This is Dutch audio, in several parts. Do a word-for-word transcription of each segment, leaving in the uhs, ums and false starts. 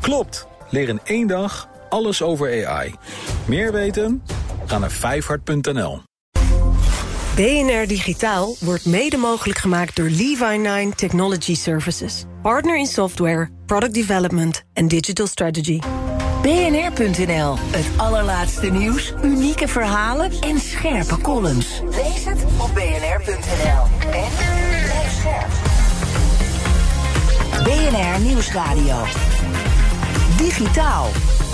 Klopt! Leer in één dag alles over A I. Meer weten? Ga naar vijfhart punt n l. B N R Digitaal wordt mede mogelijk gemaakt door Levi nine Technology Services. Partner in software, product development en digital strategy. B N R punt n l, het allerlaatste nieuws, unieke verhalen en scherpe columns. Lees het op B N R punt n l. En blijf scherp. B N R Nieuwsradio. Digitaal.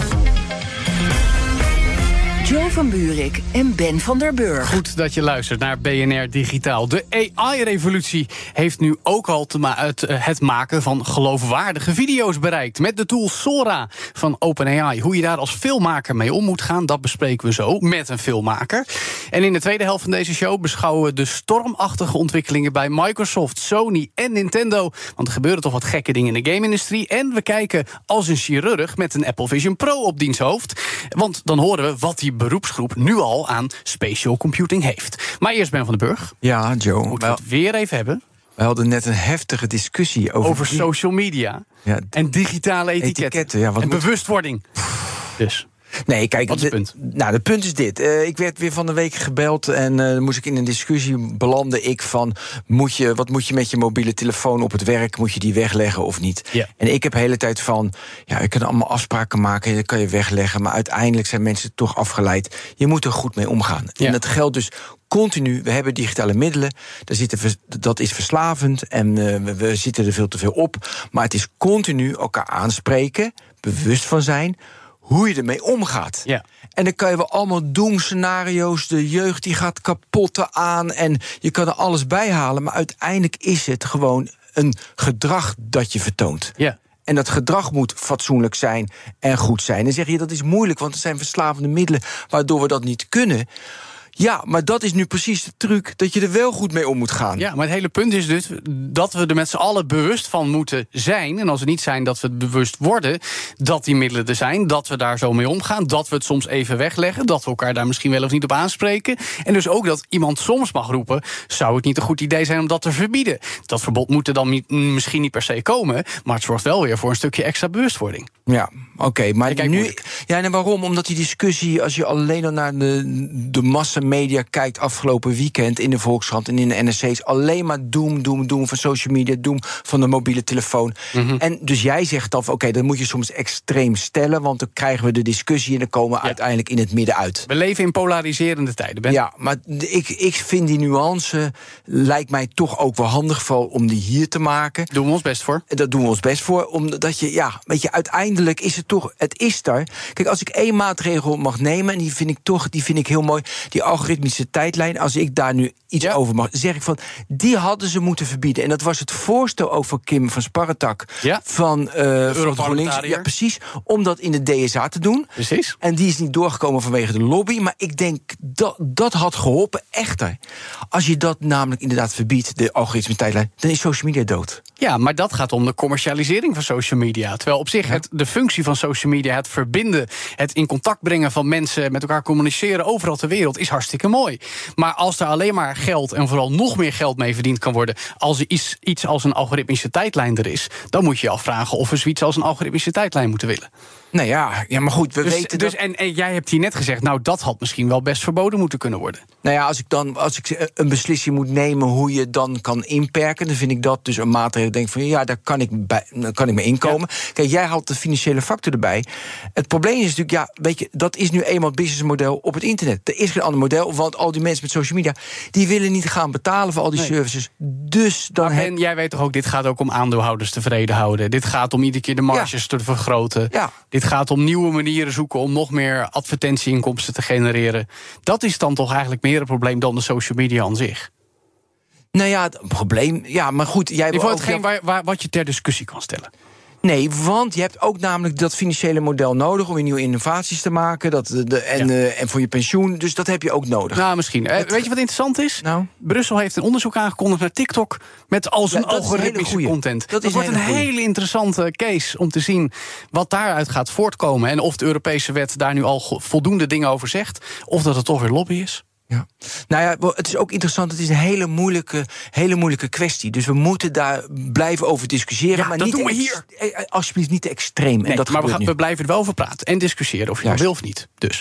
Jo van Buurik en Ben van der Burg. Goed dat je luistert naar B N R Digitaal. De A I-revolutie heeft nu ook al te ma- het, het maken van geloofwaardige video's bereikt. Met de tool Sora van OpenAI. Hoe je daar als filmmaker mee om moet gaan, dat bespreken we zo met een filmmaker. En in de tweede helft van deze show beschouwen we de stormachtige ontwikkelingen bij Microsoft, Sony en Nintendo. Want er gebeuren toch wat gekke dingen in de game-industrie. En we kijken als een chirurg met een Apple Vision Pro op diens hoofd. Want dan horen we wat die beroepsgroep nu al aan spatial computing heeft. Maar eerst Ben van den Burg. Ja, Joe. Moeten we het weer even hebben? We hadden net een heftige discussie over... Over die... social media ja, en digitale etiketten. etiketten ja, wat en moet... bewustwording. Dus... Nee, kijk, wat is het punt? De, nou, het punt is dit. Uh, ik werd weer van de week gebeld en uh, moest ik in een discussie belandde ik van... Moet je, wat moet je met je mobiele telefoon op het werk? Moet je die wegleggen of niet? Ja. En ik heb de hele tijd van... Ja, je kan allemaal afspraken maken, dat kan je wegleggen... maar uiteindelijk zijn mensen toch afgeleid. Je moet er goed mee omgaan. Ja. En dat geldt dus... Continu, we hebben digitale middelen, daar zitten, dat is verslavend en uh, we, we zitten er veel te veel op. Maar het is continu elkaar aanspreken, bewust van zijn, hoe je ermee omgaat. Ja. En dan kan je wel allemaal doemscenario's, de jeugd die gaat kapot aan en je kan er alles bij halen, maar uiteindelijk is het gewoon een gedrag dat je vertoont. Ja. En dat gedrag moet fatsoenlijk zijn en goed zijn. Dan zeg je, dat is moeilijk, want er zijn verslavende middelen waardoor we dat niet kunnen. Ja, maar dat is nu precies de truc, dat je er wel goed mee om moet gaan. Ja, maar het hele punt is dus dat we er met z'n allen bewust van moeten zijn. En als we niet zijn, dat we het bewust worden dat die middelen er zijn, dat we daar zo mee omgaan, dat we het soms even wegleggen, dat we elkaar daar misschien wel of niet op aanspreken. En dus ook dat iemand soms mag roepen, zou het niet een goed idee zijn om dat te verbieden? Dat verbod moet er dan niet, misschien niet per se komen, maar het zorgt wel weer voor een stukje extra bewustwording. Ja, oké, okay, maar nu... Moeilijk. Ja, en waarom? Omdat die discussie, als je alleen al naar de, de massamedia kijkt afgelopen weekend in de Volkskrant en in de N R C's, alleen maar doem, doem, doem van social media, doem van de mobiele telefoon. Mm-hmm. En dus jij zegt dan, oké, okay, dat moet je soms extreem stellen, want dan krijgen we de discussie en dan komen we ja. uiteindelijk in het midden uit. We leven in polariserende tijden, Ben. Ja, maar ik, ik vind die nuance, lijkt mij toch ook wel handig voor om die hier te maken. Doen we ons best voor. Dat doen we ons best voor, omdat je, ja, weet je, uiteindelijk is het toch, het is daar. Kijk, als ik één maatregel mag nemen, en die vind ik toch, die vind ik heel mooi, die algoritmische tijdlijn, als ik daar nu iets ja. over mag, zeg ik van, die hadden ze moeten verbieden. En dat was het voorstel ook van Kim van Sparretak, ja. van, uh, van GroenLinks. Ja, precies, om dat in de D S A te doen. Precies. En die is niet doorgekomen vanwege de lobby, maar ik denk dat dat had geholpen, echter. Als je dat namelijk inderdaad verbiedt, de algoritmische tijdlijn, dan is social media dood. Ja, maar dat gaat om de commercialisering van social media. Terwijl op zich het, de functie van social media, het verbinden, het in contact brengen van mensen, met elkaar communiceren overal ter wereld, is hartstikke mooi. Maar als er alleen maar geld en vooral nog meer geld mee verdiend kan worden, als er iets, iets als een algoritmische tijdlijn er is, dan moet je je afvragen of we zoiets als een algoritmische tijdlijn moeten willen. Nou ja, ja maar goed, we dus, weten dus dat... En, en jij hebt hier net gezegd, nou, dat had misschien wel best verboden moeten kunnen worden. Nou ja, als ik dan als ik een beslissing moet nemen hoe je dan kan inperken, dan vind ik dat dus een maatregel. Denk van ja, daar kan ik, bij, daar kan ik mee inkomen. Ja. Kijk, jij haalt de financiële factor erbij. Het probleem is natuurlijk, ja, weet je, dat is nu eenmaal het businessmodel op het internet. Er is geen ander model, want al die mensen met social media, die willen niet gaan betalen voor al die nee. services. Dus dan. Maar Ben, heb... jij weet toch ook, dit gaat ook om aandeelhouders tevreden houden. Dit gaat om iedere keer de marges ja. te vergroten. Ja. Dit gaat om nieuwe manieren zoeken om nog meer advertentieinkomsten te genereren. Dat is dan toch eigenlijk meer een probleem dan de social media aan zich. Nou ja, het probleem... Ja, maar goed, jij wil ook... hetgeen waar, waar, wat je ter discussie kan stellen. Nee, want je hebt ook namelijk dat financiële model nodig om weer nieuwe innovaties te maken. Dat de, en, ja. uh, en voor je pensioen. Dus dat heb je ook nodig. Nou, misschien. Het... Weet je wat interessant is? Nou? Brussel heeft een onderzoek aangekondigd naar TikTok met al zijn ja, algoritmische content. Dat, dat wordt een hele, hele interessante case om te zien wat daaruit gaat voortkomen. En of de Europese wet daar nu al voldoende dingen over zegt. Of dat het toch weer lobby is. Ja. Nou ja, het is ook interessant. Het is een hele moeilijke, hele moeilijke kwestie. Dus we moeten daar blijven over discussiëren. Ja, maar dat niet doen we ex- hier. Alsjeblieft niet te extreem. Nee, en dat maar we, gebeurt gaan, nu. we blijven er wel over praten en discussiëren of je dat wil of niet. Dus.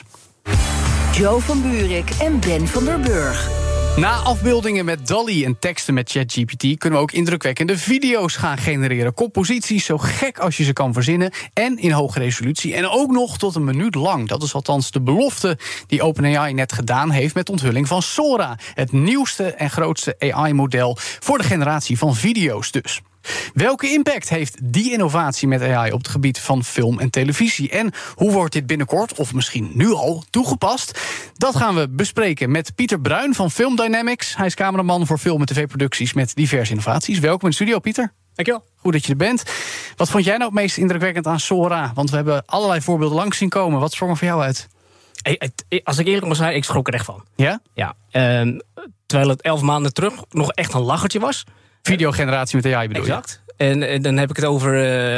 Joe van Buurik en Ben van der Burg. Na afbeeldingen met DALL-E en teksten met ChatGPT kunnen we ook indrukwekkende video's gaan genereren. Composities zo gek als je ze kan verzinnen en in hoge resolutie. En ook nog tot een minuut lang. Dat is althans de belofte die OpenAI net gedaan heeft met de onthulling van Sora. Het nieuwste en grootste A I-model voor de generatie van video's dus. Welke impact heeft die innovatie met A I op het gebied van film en televisie? En hoe wordt dit binnenkort, of misschien nu al, toegepast? Dat gaan we bespreken met Pieter Bruin van Film Dynamics. Hij is cameraman voor film- en tv-producties met diverse innovaties. Welkom in de studio, Pieter. Dankjewel. Goed dat je er bent. Wat vond jij nou het meest indrukwekkend aan Sora? Want we hebben allerlei voorbeelden langs zien komen. Wat sprong er voor jou uit? Hey, het- als ik eerlijk moet zijn, ik schrok er echt van. Ja? Ja, ehm, terwijl het elf maanden terug nog echt een lachertje was. Videogeneratie met A I bedoel je? Exact. En, en dan heb ik het over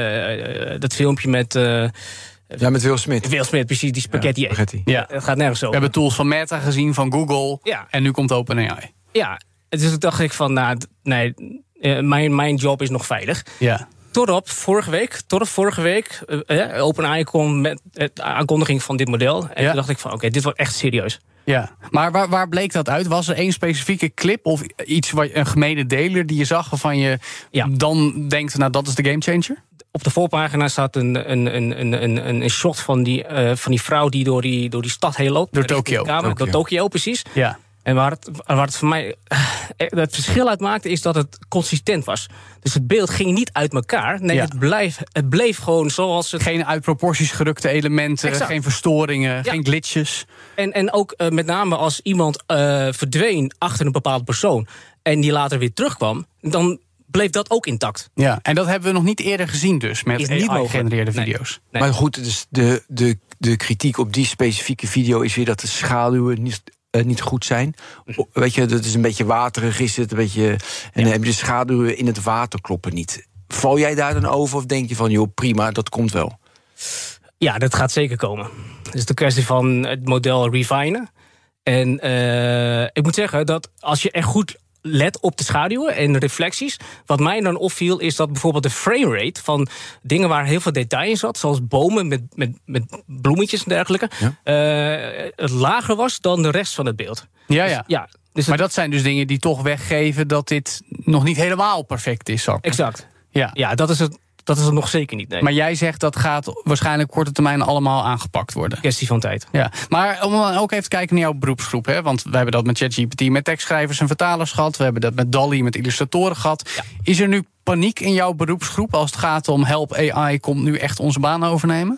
eh, eh, dat filmpje met uh, Ja, met Will Smith. Will Smith, precies, die spaghetti. Ja, spaghetti. Ja. Het gaat nergens We over. hebben tools van Meta gezien, van Google. Ja. En nu komt OpenAI. Ja, dus toen dacht ik van, nou, d- nee, eh, mijn, mijn job is nog veilig. Ja. Totdat vorige week, totdat vorige week uh, OpenAI kwam met de aankondiging van dit model. En Ja. toen dacht ik van, oké, dit wordt echt serieus. Ja, maar waar, waar bleek dat uit? Was er één specifieke clip of iets, wat, een gemene deler die je zag waarvan je Ja. dan denkt, nou dat is de gamechanger? Op de voorpagina staat een, een, een, een, een, een shot van die, uh, van die vrouw die door die, door die stad heen loopt. Door Richting Tokio. de kamer. Tokio. Door Tokio, precies. Ja. En waar het, waar het voor mij uh, het verschil uit maakte, is dat het consistent was. Dus het beeld ging niet uit elkaar. Nee, Ja. het, blijf, het bleef gewoon zoals het... Geen uit proporties gerukte elementen, Exact. geen verstoringen, Ja. geen glitches. En, en ook uh, met name als iemand uh, verdween achter een bepaalde persoon en die later weer terugkwam, dan bleef dat ook intact. Ja, en dat hebben we nog niet eerder gezien dus, met Is niet mogelijk. A I-gegenereerde Nee. video's. Nee. Maar goed, dus de, de, de kritiek op die specifieke video is weer dat de schaduwen niet, uh, niet goed zijn. O, weet je, dat is een beetje waterig, is het een beetje. En dan heb je de schaduwen in het water kloppen niet. Val jij daar dan over of denk je van, joh, prima, dat komt wel? Ja, dat gaat zeker komen. Het is de kwestie van het model refinen. En uh, ik moet zeggen dat als je echt goed let op de schaduwen en de reflecties, wat mij dan opviel is dat bijvoorbeeld de framerate van dingen waar heel veel detail in zat, zoals bomen met, met, met bloemetjes en dergelijke, ja. uh, het lager was dan de rest van het beeld. Ja, Dus, ja. ja dus Maar het, dat zijn dus dingen die toch weggeven dat dit nog niet helemaal perfect is. Zal ik maar exact. Ja. Ja, dat is het. Dat is het nog zeker niet. Nee. Maar jij zegt dat gaat waarschijnlijk korte termijn allemaal aangepakt worden. Kwestie van tijd. Ja, maar om ook even te kijken naar jouw beroepsgroep. Hè? Want we hebben dat met ChatGPT, met tekstschrijvers en vertalers gehad. We hebben dat met DALL-E, met illustratoren gehad. Ja. Is er nu paniek in jouw beroepsgroep als het gaat om help A I komt nu echt onze baan overnemen?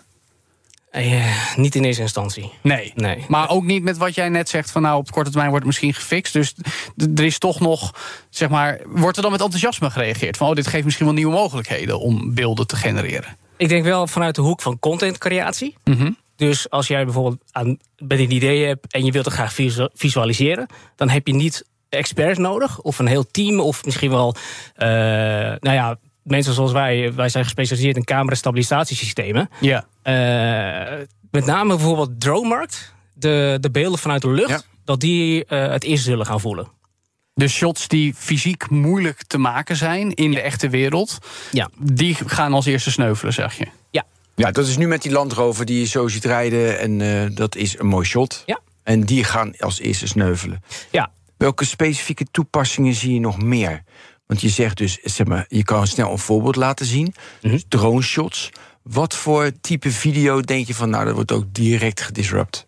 Eh, niet in eerste instantie. Nee. Nee. Maar ook niet met wat jij net zegt van nou op korte termijn wordt het misschien gefixt. Dus d- er is toch nog, zeg maar, wordt er dan met enthousiasme gereageerd? Van oh, dit geeft misschien wel nieuwe mogelijkheden om beelden te genereren. Ik denk wel vanuit de hoek van contentcreatie. Mm-hmm. Dus als jij bijvoorbeeld aan, met een idee hebt en je wilt het graag visu- visualiseren, dan heb je niet experts nodig of een heel team of misschien wel, uh, nou ja, mensen zoals wij. Wij zijn gespecialiseerd in camera-stabilisatiesystemen. Ja. Uh, met name bijvoorbeeld Dronemarkt, de, de beelden vanuit de lucht, Ja. dat die uh, het eerst zullen gaan voelen. De shots die fysiek moeilijk te maken zijn in de echte wereld, Ja. die gaan als eerste sneuvelen, zeg je. Ja. Ja, dat is nu met die Land Rover die je zo ziet rijden. En uh, dat is een mooi shot. Ja. En die gaan als eerste sneuvelen. Ja. Welke specifieke toepassingen zie je nog meer? Want je zegt dus, zeg maar, je kan snel een voorbeeld laten zien. Mhm. Dus drone shots. Wat voor type video denk je van, nou, dat wordt ook direct gedisrupt?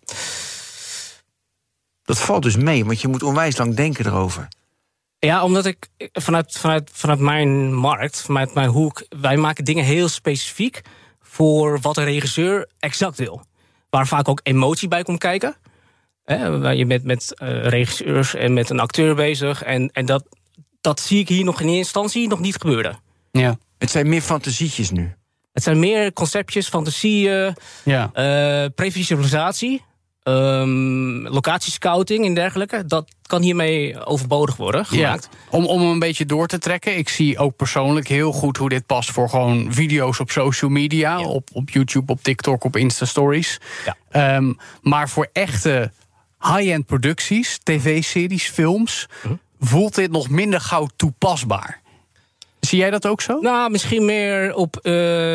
Dat valt dus mee, want je moet onwijs lang denken erover. Ja, omdat ik vanuit, vanuit, vanuit mijn markt, vanuit mijn hoek, wij maken dingen heel specifiek voor wat een regisseur exact wil. Waar vaak ook emotie bij komt kijken. He, je bent met uh, regisseurs en met een acteur bezig. En, en dat, dat zie ik hier nog in eerste instantie nog niet gebeuren. Ja. Het zijn meer fantasietjes nu. Het zijn meer conceptjes, fantasieën, Ja. uh, previsualisatie, um, locatiescouting en dergelijke. Dat kan hiermee overbodig worden gemaakt. Ja. Om, om een beetje door te trekken. Ik zie ook persoonlijk heel goed hoe dit past voor gewoon video's op social media. Ja. Op, op YouTube, op TikTok, op Insta-stories. Ja. Um, maar voor echte high-end producties, tv-series, films, hm? voelt dit nog minder gauw toepasbaar. Zie jij dat ook zo? Nou, misschien meer op uh,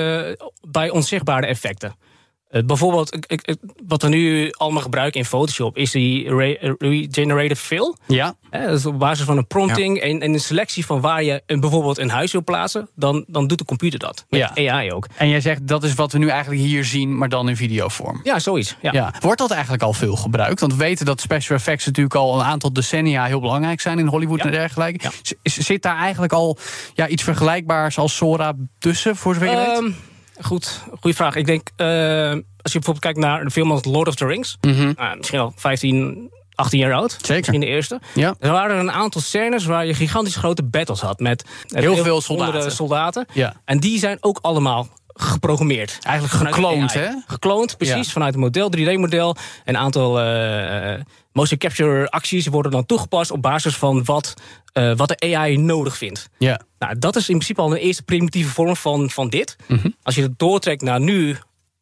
bij onzichtbare effecten. Uh, bijvoorbeeld, ik, ik, wat we nu allemaal gebruiken in Photoshop is die re- regenerative fill. Ja. Uh, dat is op basis van een prompting ja. en, en een selectie van waar je een, bijvoorbeeld een huis wil plaatsen, dan, dan doet de computer dat. Met ja. A I ook. En jij zegt dat is wat we nu eigenlijk hier zien, maar dan in videovorm. Ja, zoiets. Ja. Ja. Wordt dat eigenlijk al veel gebruikt? Want we weten dat special effects natuurlijk al een aantal decennia heel belangrijk zijn in Hollywood ja. en dergelijke. Ja. Z- zit daar eigenlijk al ja, iets vergelijkbaars als Sora tussen, voor zover je um, weet? Goed, goede vraag. Ik denk, uh, als je bijvoorbeeld kijkt naar een film als Lord of the Rings, mm-hmm. uh, misschien al vijftien, achttien jaar oud. Zeker. Misschien de eerste. Ja. Er waren een aantal scènes waar je gigantisch grote battles had met heel, heel veel soldaten. soldaten. Ja. En die zijn ook allemaal geprogrammeerd. Eigenlijk gekloond, hè? Gekloond, precies, ja. vanuit een model, drie D-model. Een aantal uh, motion capture acties worden dan toegepast op basis van wat, uh, wat de A I nodig vindt. Ja. Nou, dat is in principe al een eerste primitieve vorm van, van dit. Mm-hmm. Als je het doortrekt naar nu,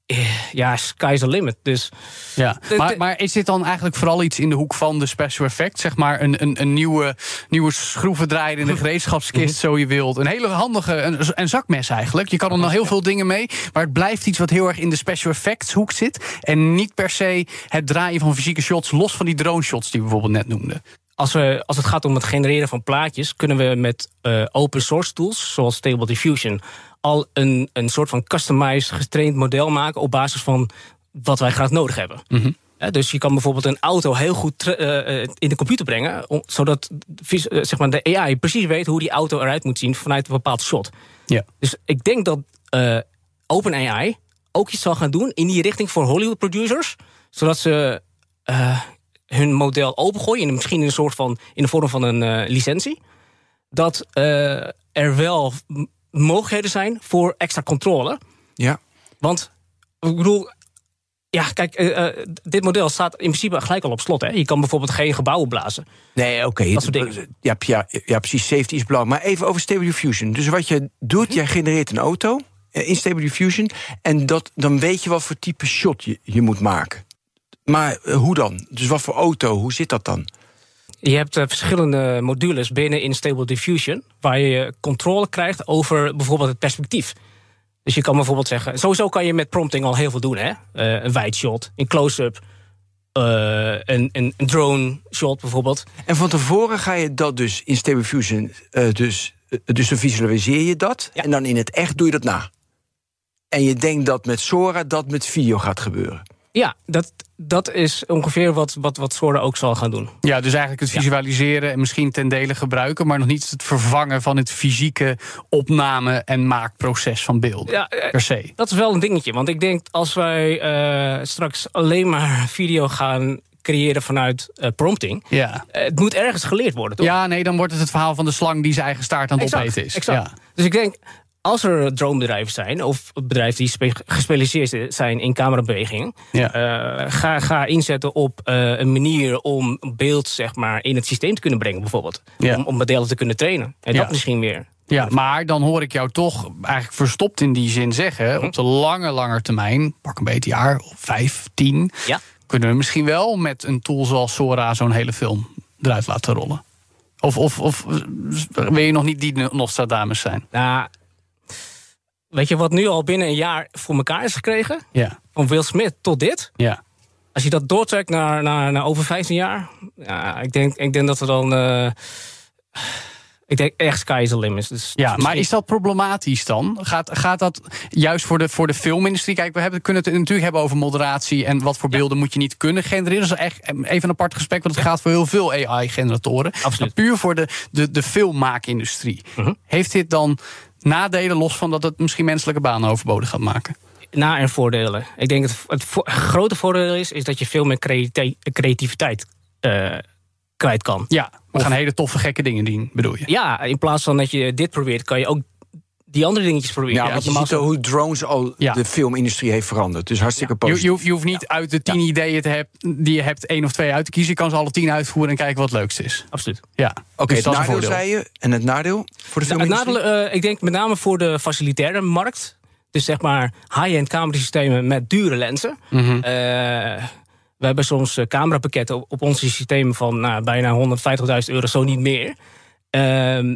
ja, sky's the limit. Dus, ja. maar, maar is dit dan eigenlijk vooral iets in de hoek van de special effect? Zeg maar een, een, een nieuwe, nieuwe schroevendraaier in de gereedschapskist, zo je wilt. Een hele handige, een, een zakmes eigenlijk. Je kan er nog heel veel dingen mee, maar het blijft iets wat heel erg in de special effects hoek zit. En niet per se het draaien van fysieke shots, los van die drone shots die we bijvoorbeeld net noemden. Als, we, als het gaat om het genereren van plaatjes, kunnen we met uh, open source tools, zoals Stable Diffusion, al een, een soort van customized, getraind model maken op basis van wat wij graag nodig hebben. Mm-hmm. Ja, dus je kan bijvoorbeeld een auto heel goed uh, in de computer brengen, om, zodat uh, zeg maar de A I precies weet hoe die auto eruit moet zien vanuit een bepaald shot. Ja. Dus ik denk dat uh, OpenAI ook iets zal gaan doen in die richting voor Hollywood producers, zodat ze uh, hun model opengooien, en misschien in een soort van in de vorm van een uh, licentie, dat uh, er wel m- mogelijkheden zijn voor extra controle. Ja. Want ik bedoel, ja, kijk, uh, uh, dit model staat in principe gelijk al op slot. Hè? Je kan bijvoorbeeld geen gebouwen blazen. Nee, oké. Okay. Dat soort dingen. Ja, ja, ja, precies. Safety is belangrijk. Maar even over Stable Diffusion. Dus wat je doet, mm-hmm. jij genereert een auto in Stable Diffusion, en dat, dan weet je wat voor type shot je, je moet maken. Maar uh, hoe dan? Dus wat voor auto? Hoe zit dat dan? Je hebt uh, verschillende modules binnen in Stable Diffusion, waar je controle krijgt over bijvoorbeeld het perspectief. Dus je kan bijvoorbeeld zeggen, sowieso kan je met prompting al heel veel doen, hè? Uh, een wide shot, een close-up, uh, een, een, een drone shot bijvoorbeeld. En van tevoren ga je dat dus in Stable Diffusion, uh, dus, uh, dus dan visualiseer je dat, ja. En dan in het echt doe je dat na. En je denkt dat met Sora dat met video gaat gebeuren. Ja, dat, dat is ongeveer wat, wat, wat Sora ook zal gaan doen. Ja, dus eigenlijk het visualiseren en misschien ten dele gebruiken, maar nog niet het vervangen van het fysieke opname- en maakproces van beelden, ja, per se. Dat is wel een dingetje, want ik denk als wij uh, straks alleen maar video gaan creëren vanuit uh, prompting, ja. Uh, het moet ergens geleerd worden, toch? Ja, nee, dan wordt het het verhaal van de slang die zijn eigen staart aan het exact, opeten is. Exact. Ja. Dus ik denk, als er dronebedrijven zijn, of bedrijven die spe- gespecialiseerd zijn in camerabewegingen, ja. uh, ga, ga inzetten op uh, een manier om beeld, zeg maar, in het systeem te kunnen brengen, bijvoorbeeld. Ja. Om, om modellen te kunnen trainen. En ja. dat misschien weer. Ja, maar dan hoor ik jou toch eigenlijk verstopt in die zin zeggen, hm. op de lange, lange termijn, pak een beetje jaar, of vijf, tien, ja. kunnen we misschien wel met een tool zoals Sora zo'n hele film eruit laten rollen. Of, of, of wil je nog niet die Nostradamus zijn? Nou, weet je wat nu al binnen een jaar voor elkaar is gekregen? Ja. Van Will Smith tot dit. Ja. Als je dat doortrekt naar, naar, naar over vijftien jaar, ja, ik, denk, ik denk dat we dan. Uh, ik denk echt sky is the limit. Dus ja, misschien... maar is dat problematisch dan? Gaat, gaat dat juist voor de, voor de filmindustrie? Kijk, we hebben, kunnen het natuurlijk hebben over moderatie en wat voor beelden ja. moet je niet kunnen genereren. Dat is echt even een apart gesprek, want het ja. gaat voor heel veel A I-generatoren. Absoluut. Maar puur voor de, de, de filmmaakindustrie. Uh-huh. Heeft dit dan nadelen, los van dat het misschien menselijke banen overbodig gaat maken? Na- en voordelen. Ik denk dat het vo- grote voordeel is, is dat je veel meer creati- creativiteit uh, kwijt kan. Ja, we of, gaan hele toffe gekke dingen doen, bedoel je? Ja, in plaats van dat je dit probeert, kan je ook die andere dingetjes proberen. Ja, ja, want je ziet hoe drones al ja. de filmindustrie heeft veranderd. Dus hartstikke ja. positief. Je, je, je hoeft niet ja. uit de tien ja. ideeën te heb, die je hebt, één of twee uit te kiezen. Je kan ze alle tien uitvoeren en kijken wat het leukste is. Absoluut. Ja. Oké, okay, dus het nadeel zei je. En het nadeel voor de filmindustrie? Het nadeel, uh, ik denk met name voor de facilitaire markt. Dus zeg maar high-end camerasystemen met dure lenzen. Mm-hmm. Uh, We hebben soms uh, camerapakketten op, op onze systemen van nou, bijna honderdvijftigduizend euro, zo niet meer. Uh,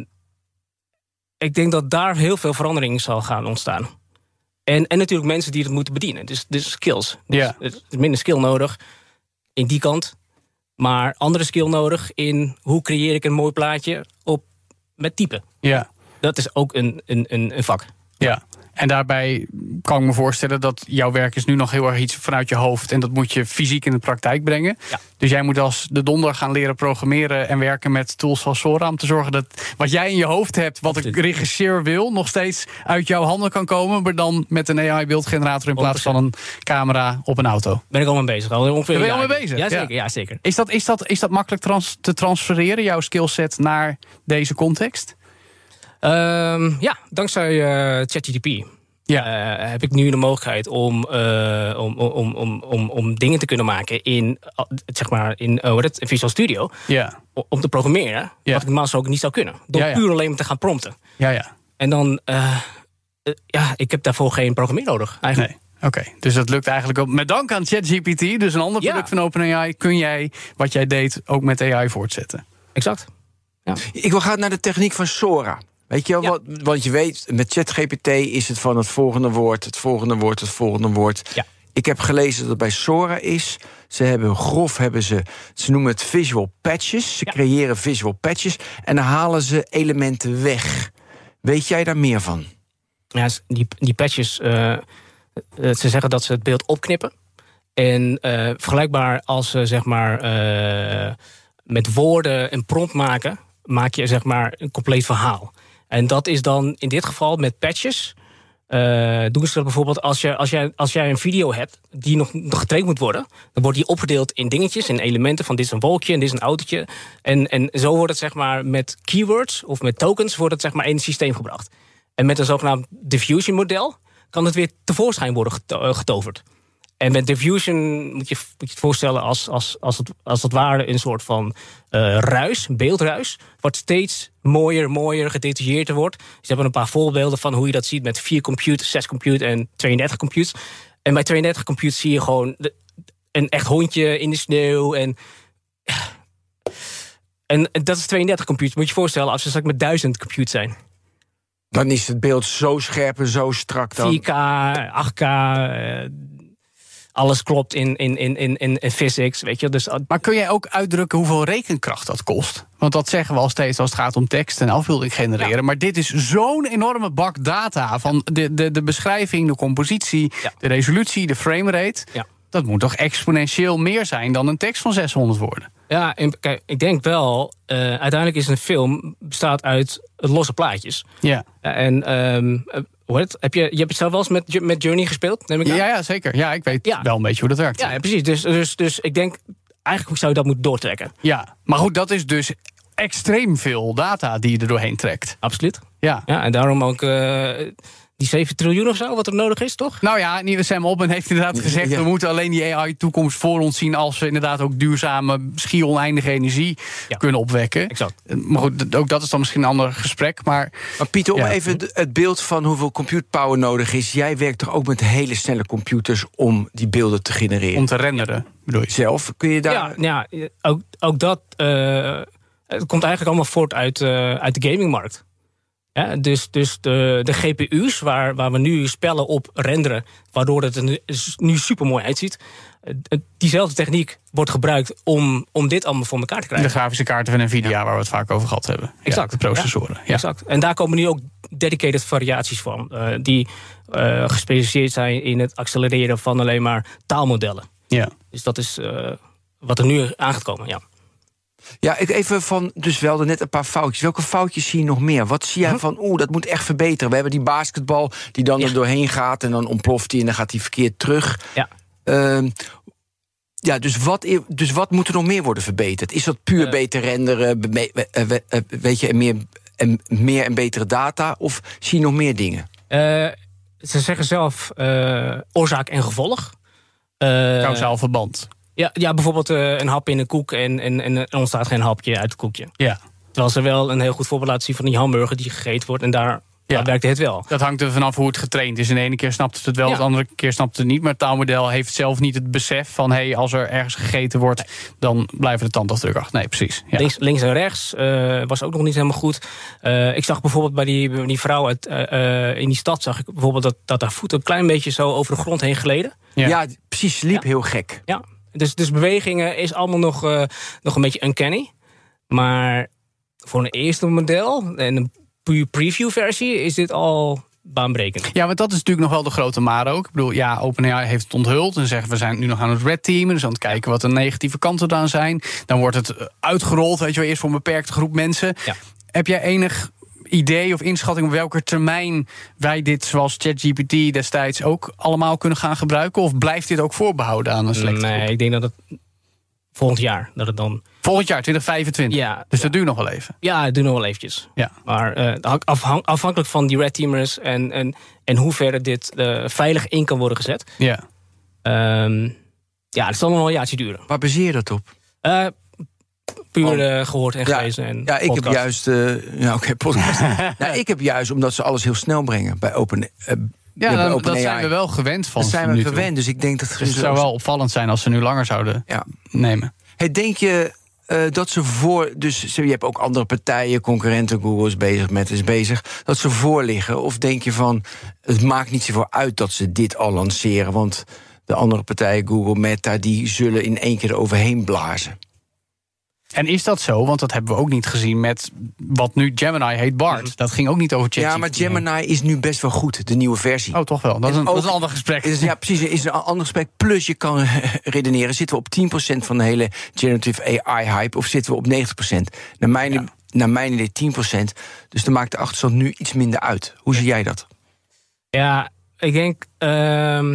ik denk dat daar heel veel verandering zal gaan ontstaan. En, en natuurlijk mensen die het moeten bedienen. Dus, dus skills. Dus, ja. Er is minder skill nodig in die kant. Maar andere skill nodig in hoe creëer ik een mooi plaatje op, met typen. Ja. Dat is ook een, een, een, een vak. Ja. En daarbij kan ik me voorstellen dat jouw werk is nu nog heel erg iets vanuit je hoofd. En dat moet je fysiek in de praktijk brengen. Ja. Dus jij moet als de donder gaan leren programmeren en werken met tools zoals Sora. Om te zorgen dat wat jij in je hoofd hebt, wat de regisseur wil, nog steeds uit jouw handen kan komen. Maar dan met een A I-beeldgenerator in plaats van een camera op een auto. Ben ik al mee bezig. Al ongeveer ben je al mee bezig? Ja, zeker. Ja. Ja, zeker. Is, dat, is, dat, is dat makkelijk trans- te transfereren, jouw skillset, naar deze context? Um, ja, dankzij uh, ChatGPT ja. uh, heb ik nu de mogelijkheid om, uh, om, om, om, om, om dingen te kunnen maken in, uh, zeg maar, in uh, het, Visual Studio. Ja. Om te programmeren, ja. wat ik normaal ook niet zou kunnen. Door ja, ja. puur alleen maar te gaan prompten. Ja, ja. En dan, uh, uh, ja, ik heb daarvoor geen programmeer nodig eigenlijk. Nee. Oké, okay, dus dat lukt eigenlijk ook met dank aan ChatGPT, dus een ander product ja. van OpenAI, kun jij wat jij deed ook met A I voortzetten. Exact. Ja. Ik wil gaan naar de techniek van Sora. Weet je wel, ja. wat, want je weet, met ChatGPT is het van het volgende woord, het volgende woord, het volgende woord. Ja. Ik heb gelezen dat het bij Sora is. Ze hebben grof, hebben ze, ze noemen het visual patches. Ze ja. creëren visual patches en dan halen ze elementen weg. Weet jij daar meer van? Ja, die, die patches, uh, ze zeggen dat ze het beeld opknippen. En uh, vergelijkbaar als ze zeg maar uh, met woorden een prompt maken, maak je zeg maar een compleet verhaal. En dat is dan in dit geval met patches. Uh, doen ze dat bijvoorbeeld als, je, als, jij, als jij een video hebt die nog, nog getraind moet worden, dan wordt die opgedeeld in dingetjes, in elementen van dit is een wolkje en dit is een autootje. En, en zo wordt het zeg maar met keywords of met tokens wordt het zeg maar in het systeem gebracht. En met een zogenaamd diffusion model kan het weer tevoorschijn worden getoverd. En met diffusion moet je, moet je het voorstellen als, als, als, het, als het ware een soort van uh, ruis, beeldruis, wat steeds mooier, mooier, gedetailleerder wordt. Ze hebben een paar voorbeelden van hoe je dat ziet met vier computers, zes computers en tweeëndertig computers. En bij tweeëndertig computers zie je gewoon de, een echt hondje in de sneeuw. En, en, en dat is tweeëndertig computers. Moet je je voorstellen als ze straks met duizend computers zijn. Dan is het beeld zo scherp en zo strak dan. vier K, acht K... Uh, alles klopt in, in, in, in, in physics, weet je. Dus, maar kun jij ook uitdrukken hoeveel rekenkracht dat kost? Want dat zeggen we al steeds als het gaat om tekst en afbeelding genereren. Ja. Maar dit is zo'n enorme bak data van de, de, de beschrijving, de compositie, ja. de resolutie, de framerate. Ja. Dat moet toch exponentieel meer zijn dan een tekst van zeshonderd woorden? Ja, en kijk, ik denk wel, uh, uiteindelijk is een film bestaat uit losse plaatjes. Ja. Uh, en um, uh, heb je, je hebt het zelf wel eens met, met Journey gespeeld, neem ik aan? Ja, ja, zeker. Ja, ik weet ja. wel een beetje hoe dat werkt. Ja, ja precies. Dus, dus, dus ik denk, eigenlijk zou je dat moeten doortrekken. Ja, maar goed, dat is dus extreem veel data die je er doorheen trekt. Absoluut. Ja, ja en daarom ook Uh, die zeven triljoen of zo, wat er nodig is, toch? Nou ja, nieuwe Sam Altman heeft inderdaad gezegd, ja. we moeten alleen die A I-toekomst voor ons zien als we inderdaad ook duurzame, schier oneindige energie ja. kunnen opwekken. Exact. Maar goed, ook dat is dan misschien een ander gesprek. Maar, maar Pieter, om ja. even het beeld van hoeveel compute power nodig is. Jij werkt toch ook met hele snelle computers om die beelden te genereren? Om te renderen, ja. bedoel je? Zelf, kun je daar... Ja, ja ook, ook dat uh, het komt eigenlijk allemaal voort uit, uh, uit de gamingmarkt. Ja, dus dus de, de G P U's waar, waar we nu spellen op renderen, waardoor het er nu, nu super mooi uitziet. Diezelfde techniek wordt gebruikt om, om dit allemaal voor elkaar te krijgen. De grafische kaarten van Nvidia, ja. waar we het vaak over gehad hebben. Exact. Ja, de processoren. Ja, ja. Exact. En daar komen nu ook dedicated variaties van. Uh, die uh, gespecialiseerd zijn in het accelereren van alleen maar taalmodellen. Ja. Dus dat is uh, wat er nu aan gaat komen, ja. Ja, ik even van, dus wel net een paar foutjes. Welke foutjes zie je nog meer? Wat zie jij huh? van, oeh, dat moet echt verbeteren? We hebben die basketbal die dan ja. er doorheen gaat en dan ontploft die en dan gaat die verkeerd terug. Ja. Uh, ja, dus wat, dus wat moet er nog meer worden verbeterd? Is dat puur uh, beter renderen, weet je, en meer, en meer en betere data? Of zie je nog meer dingen? Uh, ze zeggen zelf uh, oorzaak en gevolg. Uh, Kausaal verband. Ja, ja, bijvoorbeeld uh, een hap in een koek en, en, en er ontstaat geen hapje uit het koekje. Ja. Terwijl ze wel een heel goed voorbeeld laten zien van die hamburger die gegeten wordt en daar Ja. Dan werkte het wel. Dat hangt er vanaf hoe het getraind is. En de ene keer snapt het het wel, ja. de andere keer snapt het niet. Maar het taalmodel heeft zelf niet het besef van... hey, als er ergens gegeten wordt, nee. dan blijven de tandafdrukken achter. Nee, precies. Ja. Links, links en rechts uh, was ook nog niet helemaal goed. Uh, ik zag bijvoorbeeld bij die, bij die vrouw uit, uh, uh, in die stad... zag ik bijvoorbeeld dat, dat haar voeten een klein beetje zo over de grond heen gleden. Ja, ja precies. Liep ja. heel gek. Ja, dus, dus bewegingen is allemaal nog, uh, nog een beetje uncanny. Maar voor een eerste model... en een preview-versie is dit al baanbrekend. Ja, want dat is natuurlijk nog wel de grote maar ook. Ik bedoel, ja, OpenAI heeft het onthuld en zeggen we zijn nu nog aan het red teamen, dus aan het kijken wat de negatieve kanten dan zijn. Dan wordt het uitgerold, weet je wel, eerst voor een beperkte groep mensen. Ja. Heb jij enig idee of inschatting op welke termijn wij dit, zoals ChatGPT destijds, ook allemaal kunnen gaan gebruiken? Of blijft dit ook voorbehouden aan een selecte groep? Nee, ik denk dat het volgend jaar, dat het dan... Volgend jaar, twintig vijfentwintig. Ja, dus ja. dat duurt nog wel even. Ja, het duurt nog wel eventjes. Ja. Maar uh, afhang, afhankelijk van die red teamers en, en, en hoe ver dit uh, veilig in kan worden gezet. Ja. Um, ja, het zal nog wel een jaartje duren. Waar baseer je dat op? Uh, puur uh, gehoord en ja, gelezen en Ja, ik podcast. heb juist... Uh, ja, oké, okay, podcast. nou, ik heb juist, omdat ze alles heel snel brengen bij Open... Uh, Ja, dan, Open dat A I. Zijn we wel gewend van. Dat zijn we gewend, toe. dus ik denk dat... Dus het zou wel opvallend zijn als ze nu langer zouden ja. nemen. Hey, denk je uh, dat ze voor... Dus je hebt ook andere partijen, concurrenten, Google is bezig, Meta is bezig... dat ze voor liggen? Of denk je van, het maakt niet zoveel uit dat ze dit al lanceren... want de andere partijen, Google, Meta, die zullen in één keer eroverheen blazen? En is dat zo? Want dat hebben we ook niet gezien met wat nu Gemini heet, Bard. Mm. Dat ging ook niet over ChatGPT. Ja, maar Gemini is nu best wel goed, de nieuwe versie. Oh, toch wel? Dat is een, ook, dat is een ander gesprek. Is, ja, precies. Het is een ander gesprek. Plus je kan redeneren, zitten we op tien procent van de hele generative A I-hype... of zitten we op negentig procent? Naar mijn, ja. naar mijn idee tien procent. Dus dan maakt de achterstand nu iets minder uit. Hoe zie jij dat? Ja, ik denk... Uh,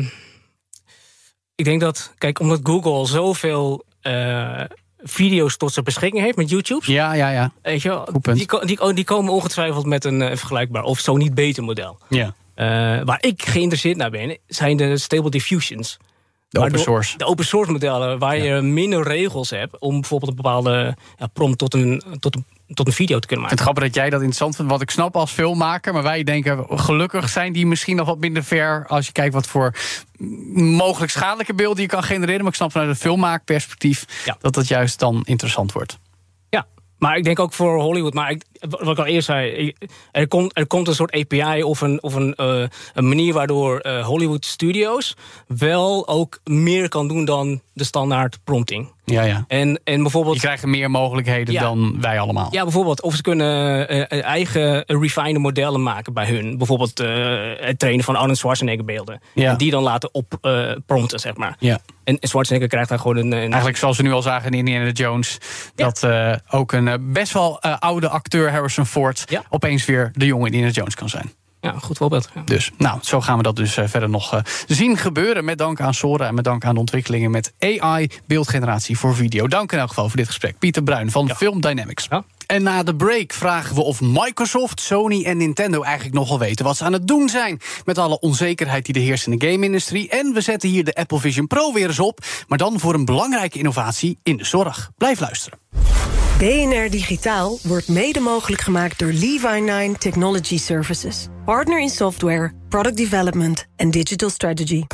ik denk dat, kijk, omdat Google zoveel... Uh, video's tot zijn beschikking heeft met YouTube. Ja, ja, ja. Weet je wel, die, die, die komen ongetwijfeld met een uh, vergelijkbaar of zo niet beter model. Ja. Uh, waar ik geïnteresseerd naar ben, zijn de Stable Diffusions. De open source. De open source modellen, waar ja. je minder regels hebt om bijvoorbeeld een bepaalde ja, prompt tot een, tot een tot een video te kunnen maken. Het grappig dat jij dat interessant vindt, wat ik snap als filmmaker, maar wij denken, gelukkig zijn die misschien nog wat minder ver als je kijkt wat voor mogelijk schadelijke beelden je kan genereren. Maar ik snap vanuit een filmmaakperspectief ja. dat dat juist dan interessant wordt. Ja, maar ik denk ook voor Hollywood, maar ik, wat ik al eerst zei, er komt, er komt een soort A P I of een, of een, uh, een manier waardoor uh, Hollywood Studios wel ook meer kan doen dan de standaard prompting. Ja, ja. En, en bijvoorbeeld, je krijgt meer mogelijkheden ja, dan wij allemaal. Ja, bijvoorbeeld, of ze kunnen uh, eigen uh, refined modellen maken bij hun. Bijvoorbeeld uh, het trainen van Arnold Schwarzenegger beelden. Ja. En die dan laten op uh, prompten, zeg maar. Ja. En Schwarzenegger krijgt daar gewoon een... een Eigenlijk zoals we nu al zagen in Indiana Jones. Ja. Dat uh, ook een uh, best wel uh, oude acteur, Harrison Ford, ja. opeens weer de jonge Indiana Jones kan zijn. Ja, goed voorbeeld. Ja. Dus, nou, zo gaan we dat dus uh, verder nog uh, zien gebeuren. Met dank aan Sora en met dank aan de ontwikkelingen met A I, beeldgeneratie voor video. Dank in elk geval voor dit gesprek. Pieter Bruin van ja. Film Dynamics. Ja. En na de break vragen we of Microsoft, Sony en Nintendo eigenlijk nogal weten wat ze aan het doen zijn met alle onzekerheid die er heerst in de game-industrie. En we zetten hier de Apple Vision Pro weer eens op, maar dan voor een belangrijke innovatie in de zorg. Blijf luisteren. B N R Digitaal wordt mede mogelijk gemaakt door Levi nine Technology Services. Partner in software, product development en digital strategy.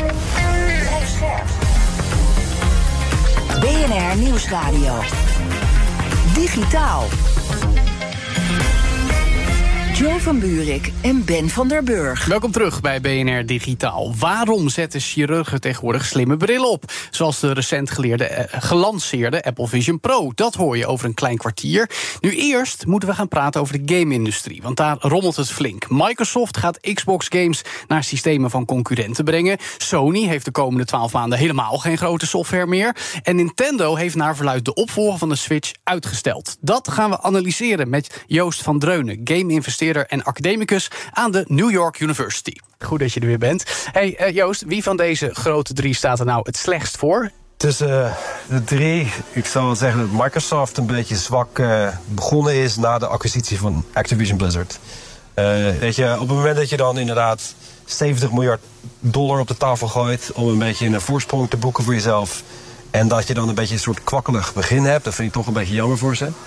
B N R Nieuwsradio. Digitaal. Jo van Buurik en Ben van der Burg. Welkom terug bij B N R Digitaal. Waarom zetten chirurgen tegenwoordig slimme bril op? Zoals de recent geleerde, eh, gelanceerde Apple Vision Pro. Dat hoor je over een klein kwartier. Nu eerst moeten we gaan praten over de game-industrie. Want daar rommelt het flink. Microsoft gaat Xbox games naar systemen van concurrenten brengen. Sony heeft de komende twaalf maanden helemaal geen grote software meer. En Nintendo heeft naar verluidt de opvolger van de Switch uitgesteld. Dat gaan we analyseren met Joost van Dreunen, game-investeerder en academicus aan de New York University. Goed dat je er weer bent. Hey uh, Joost, wie van deze grote drie staat er nou het slechtst voor? Tussen uh, de drie, ik zou wel zeggen dat Microsoft een beetje zwak uh, begonnen is na de acquisitie van Activision Blizzard. Uh, weet je, op het moment dat je dan inderdaad zeventig miljard dollar op de tafel gooit om een beetje een voorsprong te boeken voor jezelf en dat je dan een beetje een soort kwakkelig begin hebt, dat vind ik toch een beetje jammer voor ze.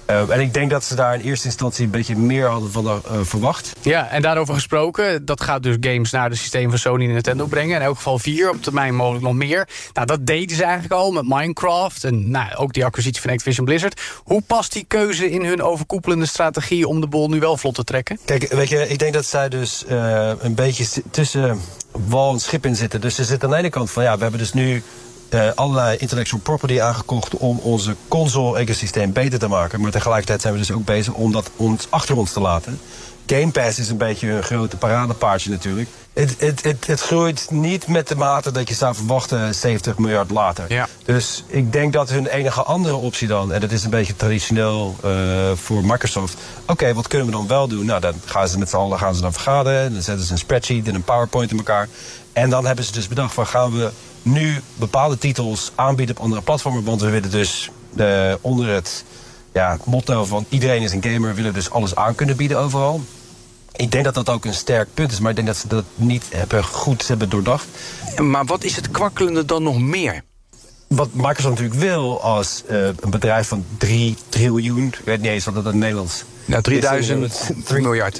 Uh, en ik denk dat ze daar in eerste instantie een beetje meer hadden van uh, verwacht. Ja, en daarover gesproken, dat gaat dus games naar het systeem van Sony en Nintendo brengen. In elk geval vier, op termijn mogelijk nog meer. Nou, dat deden ze eigenlijk al met Minecraft en nou, ook die acquisitie van Activision Blizzard. Hoe past die keuze in hun overkoepelende strategie om de bol nu wel vlot te trekken? Kijk, weet je, ik denk dat zij dus uh, een beetje tussen wal en schip in zitten. Dus ze zitten aan de ene kant van, ja, we hebben dus nu Uh, allerlei intellectual property aangekocht om onze console-ecosysteem beter te maken. Maar tegelijkertijd zijn we dus ook bezig om dat ons achter ons te laten. Game Pass is een beetje een grote paradepaardje natuurlijk. Het, het, het, het groeit niet met de mate dat je zou verwachten zeventig miljard later. Ja. Dus ik denk dat hun enige andere optie dan, en dat is een beetje traditioneel uh, voor Microsoft. Oké, okay, wat kunnen we dan wel doen? Nou, dan gaan ze met z'n allen gaan ze dan vergaderen. Dan zetten ze een spreadsheet en een PowerPoint in elkaar. En dan hebben ze dus bedacht van, gaan we nu bepaalde titels aanbieden op andere platformen. Want we willen dus uh, onder het ja, motto van iedereen is een gamer, willen we dus alles aan kunnen bieden overal. Ik denk dat dat ook een sterk punt is, maar ik denk dat ze dat niet hebben goed hebben doordacht. Maar wat is het kwakkelende dan nog meer? Wat Microsoft natuurlijk wil als uh, een bedrijf van drie triljoen... ik weet niet eens wat dat in het Nederlands... Nou, drieduizend miljard.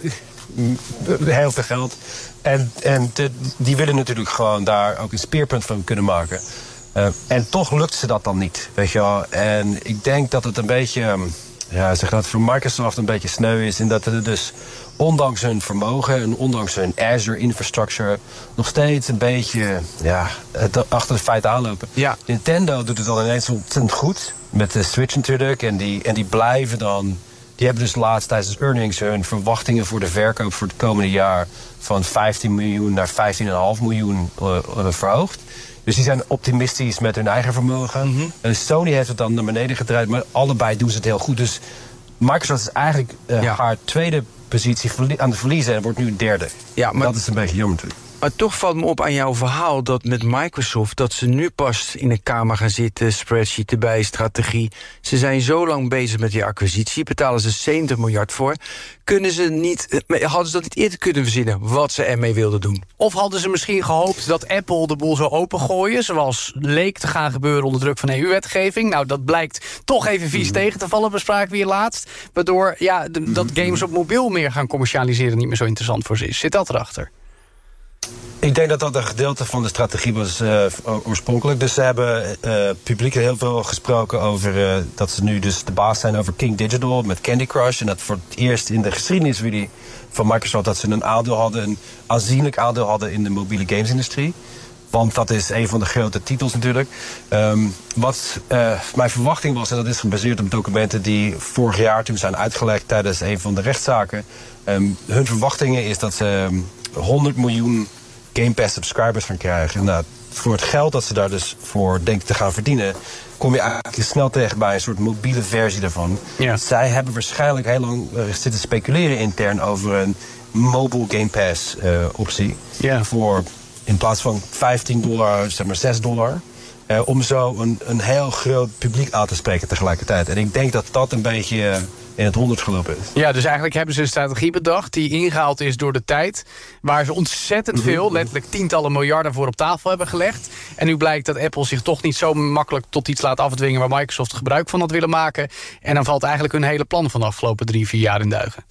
Heel veel geld. En, en te, die willen natuurlijk gewoon daar ook een speerpunt van kunnen maken. Uh, en toch lukt ze dat dan niet, weet je wel. En ik denk dat het een beetje, ja, zeg dat voor Microsoft een beetje sneu is. In dat er dus, ondanks hun vermogen en ondanks hun Azure infrastructure, nog steeds een beetje ja, achter de feiten aanlopen. Ja. Nintendo doet het al ineens ontzettend goed. Met de Switch natuurlijk. En die, en die blijven dan. Die hebben dus laatst tijdens earnings hun verwachtingen voor de verkoop voor het komende jaar van vijftien miljoen naar vijftien komma vijf miljoen uh, uh, verhoogd. Dus die zijn optimistisch met hun eigen vermogen. Mm-hmm. En Sony heeft het dan naar beneden gedraaid, maar allebei doen ze het heel goed. Dus Microsoft is eigenlijk uh, ja. haar tweede positie aan het verliezen en wordt nu derde. Ja, maar dat is een beetje jammer natuurlijk. Maar toch valt me op aan jouw verhaal dat met Microsoft, dat ze nu pas in een kamer gaan zitten, spreadsheet erbij, strategie. Ze zijn zo lang bezig met die acquisitie, betalen ze zeventig miljard voor. Kunnen ze niet, hadden ze dat niet eerder kunnen verzinnen, wat ze ermee wilden doen? Of hadden ze misschien gehoopt dat Apple de boel zou opengooien, zoals leek te gaan gebeuren onder druk van E U-wetgeving. Nou, dat blijkt toch even vies mm. tegen te vallen, bespraken we hier laatst. Waardoor ja, de, dat games op mobiel meer gaan commercialiseren niet meer zo interessant voor ze is. Zit dat erachter? Ik denk dat dat een gedeelte van de strategie was uh, oorspronkelijk. Dus ze hebben uh, publiek heel veel gesproken over uh, dat ze nu dus de baas zijn over King Digital met Candy Crush. En dat voor het eerst in de geschiedenis really, van Microsoft dat ze een aandeel hadden, een aanzienlijk aandeel hadden in de mobiele gamesindustrie. Want dat is een van de grote titels natuurlijk. Um, wat uh, mijn verwachting was, en dat is gebaseerd op documenten die vorig jaar toen zijn uitgelekt tijdens een van de rechtszaken. Um, hun verwachtingen is dat ze um, honderd miljoen Game Pass subscribers gaan krijgen. Nou, voor het geld dat ze daar dus voor denken te gaan verdienen, kom je eigenlijk snel terecht bij een soort mobiele versie daarvan. Ja. Zij hebben waarschijnlijk heel lang uh, zitten speculeren intern over een mobile Game Pass uh, optie. Ja. Voor in plaats van vijftien dollar, zeg maar zes dollar. Uh, om zo een, een heel groot publiek aan te spreken tegelijkertijd. En ik denk dat dat een beetje uh, in het honderd gelopen is. Ja, dus eigenlijk hebben ze een strategie bedacht die ingehaald is door de tijd, waar ze ontzettend veel, letterlijk tientallen miljarden voor op tafel hebben gelegd. En nu blijkt dat Apple zich toch niet zo makkelijk tot iets laat afdwingen waar Microsoft gebruik van had willen maken. En dan valt eigenlijk hun hele plan van de afgelopen drie, vier jaar in duigen.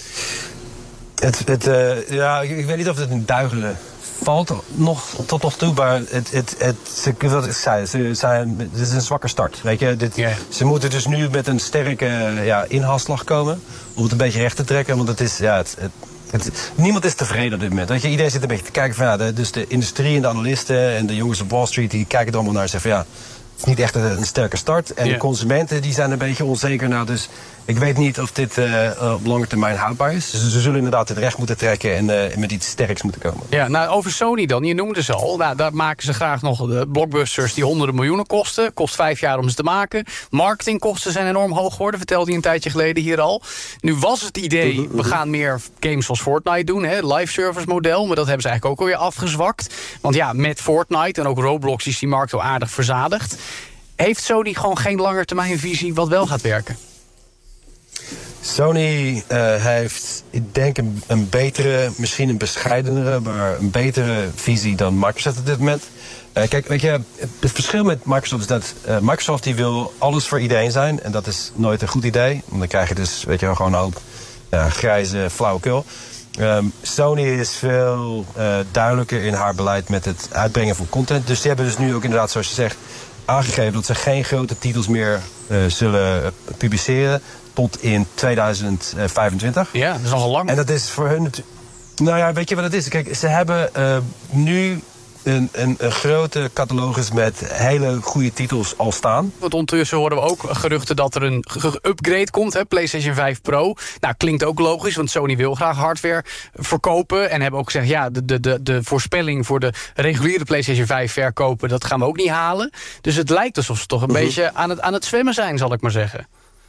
Het, het, uh, ja, ik, ik weet niet of het in duigen valt nog tot nog toe, maar het, het, het, ze, wat ik zei, ze zijn, het is een zwakke start. Weet je? Dit, yeah. Ze moeten dus nu met een sterke ja, inhaalslag komen om het een beetje recht te trekken, want het is, ja, het, het, het, niemand is tevreden op dit moment. Weet je? Iedereen zit een beetje te kijken van, ja, de, dus de industrie en de analisten en de jongens op Wall Street, die kijken er allemaal naar en zeggen van, ja, het is niet echt een, een sterke start. En yeah. de consumenten die zijn een beetje onzeker. Nou, dus ik weet niet of dit uh, op lange termijn houdbaar is. Dus ze zullen inderdaad het recht moeten trekken en uh, met iets sterks moeten komen. Ja, nou, over Sony dan. Je noemde ze al. Nou, daar maken ze graag nog de blockbusters die honderden miljoenen kosten. Kost vijf jaar om ze te maken. Marketingkosten zijn enorm hoog geworden, vertelde hij een tijdje geleden hier al. Nu was het idee, we gaan meer games zoals Fortnite doen, hè, live service model. Maar dat hebben ze eigenlijk ook alweer afgezwakt. Want ja, met Fortnite en ook Roblox is die markt wel aardig verzadigd. Heeft Sony gewoon geen langetermijnvisie wat wel gaat werken? Sony uh, heeft, ik denk, een, een betere, misschien een bescheidenere, maar een betere visie dan Microsoft op dit moment. Uh, kijk, weet je, het verschil met Microsoft is dat uh, Microsoft die wil alles voor iedereen zijn. En dat is nooit een goed idee. Want dan krijg je dus, weet je, gewoon een hoop uh, grijze flauwekul. Um, Sony is veel uh, duidelijker in haar beleid met het uitbrengen van content. Dus die hebben dus nu ook inderdaad, zoals je zegt, aangegeven dat ze geen grote titels meer uh, zullen uh, publiceren tot in tweeduizend vijfentwintig. Ja, dat is al lang. En dat is voor hun... Nou ja, weet je wat het is? Kijk, ze hebben uh, nu een, een, een grote catalogus met hele goede titels al staan. Want ondertussen horen we ook geruchten dat er een upgrade komt, hè, PlayStation vijf Pro. Nou, klinkt ook logisch, want Sony wil graag hardware verkopen. En hebben ook gezegd, ja, de, de, de, de voorspelling voor de reguliere PlayStation vijf verkopen, dat gaan we ook niet halen. Dus het lijkt alsof ze toch een uh-huh. beetje aan het, aan het zwemmen zijn, zal ik maar zeggen.